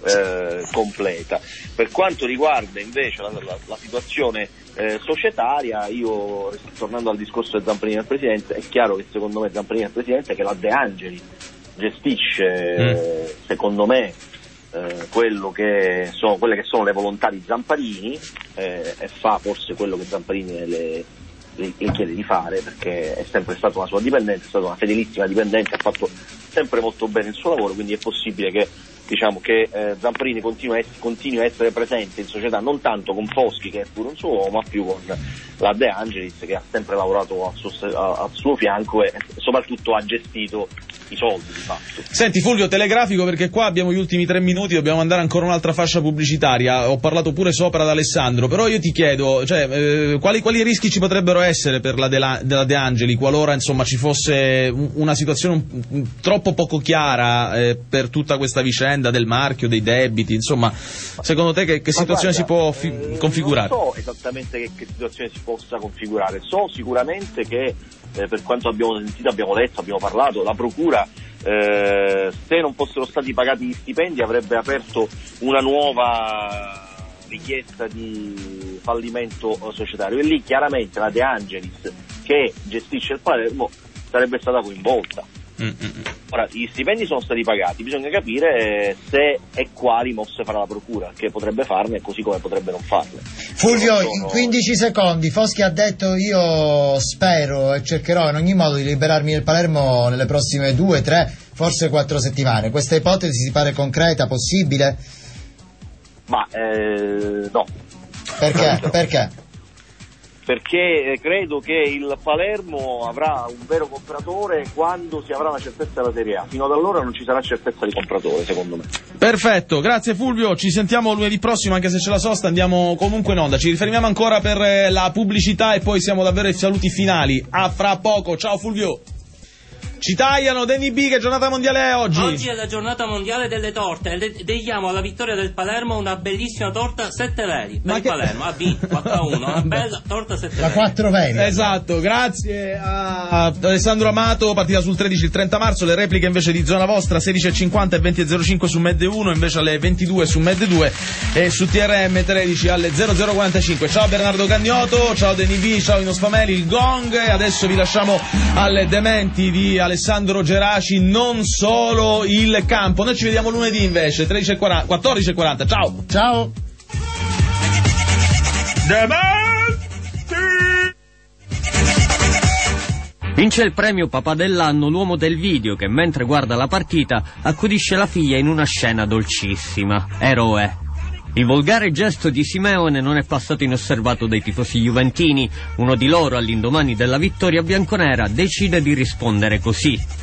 eh, completa. Per quanto riguarda invece la, la, la situazione Eh, societaria, io tornando al discorso del Zamparini al presidente, è chiaro che secondo me Zamparini al presidente, che la De Angeli gestisce mm. eh, secondo me eh, quello che sono, quelle che sono le volontà di Zamparini eh, e fa forse quello che Zamparini le, le, le chiede di fare, perché è sempre stata una sua dipendente, è stata una fedelissima dipendente, ha fatto sempre molto bene il suo lavoro, quindi è possibile che diciamo che eh, Zamparini continua a, ess- continui a essere presente in società, non tanto con Foschi che è pure un suo uomo, ma più con la De Angelis, che ha sempre lavorato al suo, a, al suo fianco e soprattutto ha gestito i soldi di fatto. Senti Fulvio, telegrafico, perché qua abbiamo gli ultimi tre minuti, dobbiamo andare ancora un'altra fascia pubblicitaria. Ho parlato pure sopra ad Alessandro, però io ti chiedo, cioè, eh, quali, quali rischi ci potrebbero essere per la De, la, della De Angeli qualora insomma ci fosse una situazione un, un, troppo poco chiara eh, per tutta questa vicenda del marchio, dei debiti, insomma, secondo te che, che situazione guarda, si può fi- eh, configurare? Non so esattamente che, che situazione si possa configurare, so sicuramente che eh, per quanto abbiamo sentito, abbiamo letto, abbiamo parlato, la procura eh, se non fossero stati pagati gli stipendi avrebbe aperto una nuova richiesta di fallimento societario, e lì chiaramente la De Angelis, che gestisce il Palermo, sarebbe stata coinvolta. Mm-mm. Ora, gli stipendi sono stati pagati, bisogna capire se e quali mosse farà la procura, che potrebbe farne così come potrebbe non farne. Fulvio, sono... in quindici secondi, Foschi ha detto io spero e cercherò in ogni modo di liberarmi del Palermo nelle prossime due, tre, forse quattro settimane. Questa ipotesi si pare concreta, possibile? Ma eh, no. Perché? Perché? perché credo che il Palermo avrà un vero compratore quando si avrà la certezza della Serie A. Fino ad allora non ci sarà certezza di compratore, secondo me. Perfetto, grazie Fulvio, ci sentiamo lunedì prossimo, anche se c'è la sosta andiamo comunque in onda. Ci rifermiamo ancora per la pubblicità e poi siamo davvero ai saluti finali. A fra poco, ciao Fulvio. Ci tagliano, Danny B, che giornata mondiale è oggi? Oggi è la giornata mondiale delle torte e dedichiamo alla vittoria del Palermo una bellissima torta sette veli. Per Ma il che... Palermo ha vinto quattro a uno, una bella torta sette La veli. quattro veli. Esatto, grazie a Alessandro Amato, partita sul tredici e il trenta marzo, le repliche invece di Zona Vostra sedici e cinquanta e venti e zero cinque su Med uno, invece alle ventidue su Med due e su T R M tredici alle zero zero quarantacinque. Ciao Bernardo Cagnoto, ciao Deni B, ciao Ino Spameli, il Gong, e adesso vi lasciamo alle dementi di Alessandro Geraci, non solo il campo. Noi ci vediamo lunedì invece, tredici e quaranta, quattordici e quaranta, ciao! Ciao! Vince il premio Papà dell'anno l'uomo del video che, mentre guarda la partita, accudisce la figlia in una scena dolcissima. Eroe. Il volgare gesto di Simeone non è passato inosservato dai tifosi juventini. Uno di loro, all'indomani della vittoria bianconera, decide di rispondere così.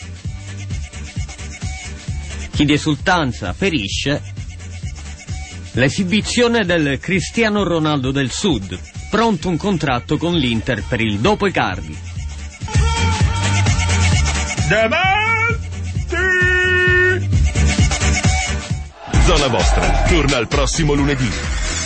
Chi di esultanza ferisce l'esibizione del Cristiano Ronaldo del Sud, pronto un contratto con l'Inter per il dopo Icardi. Zona Vostra torna il prossimo lunedì.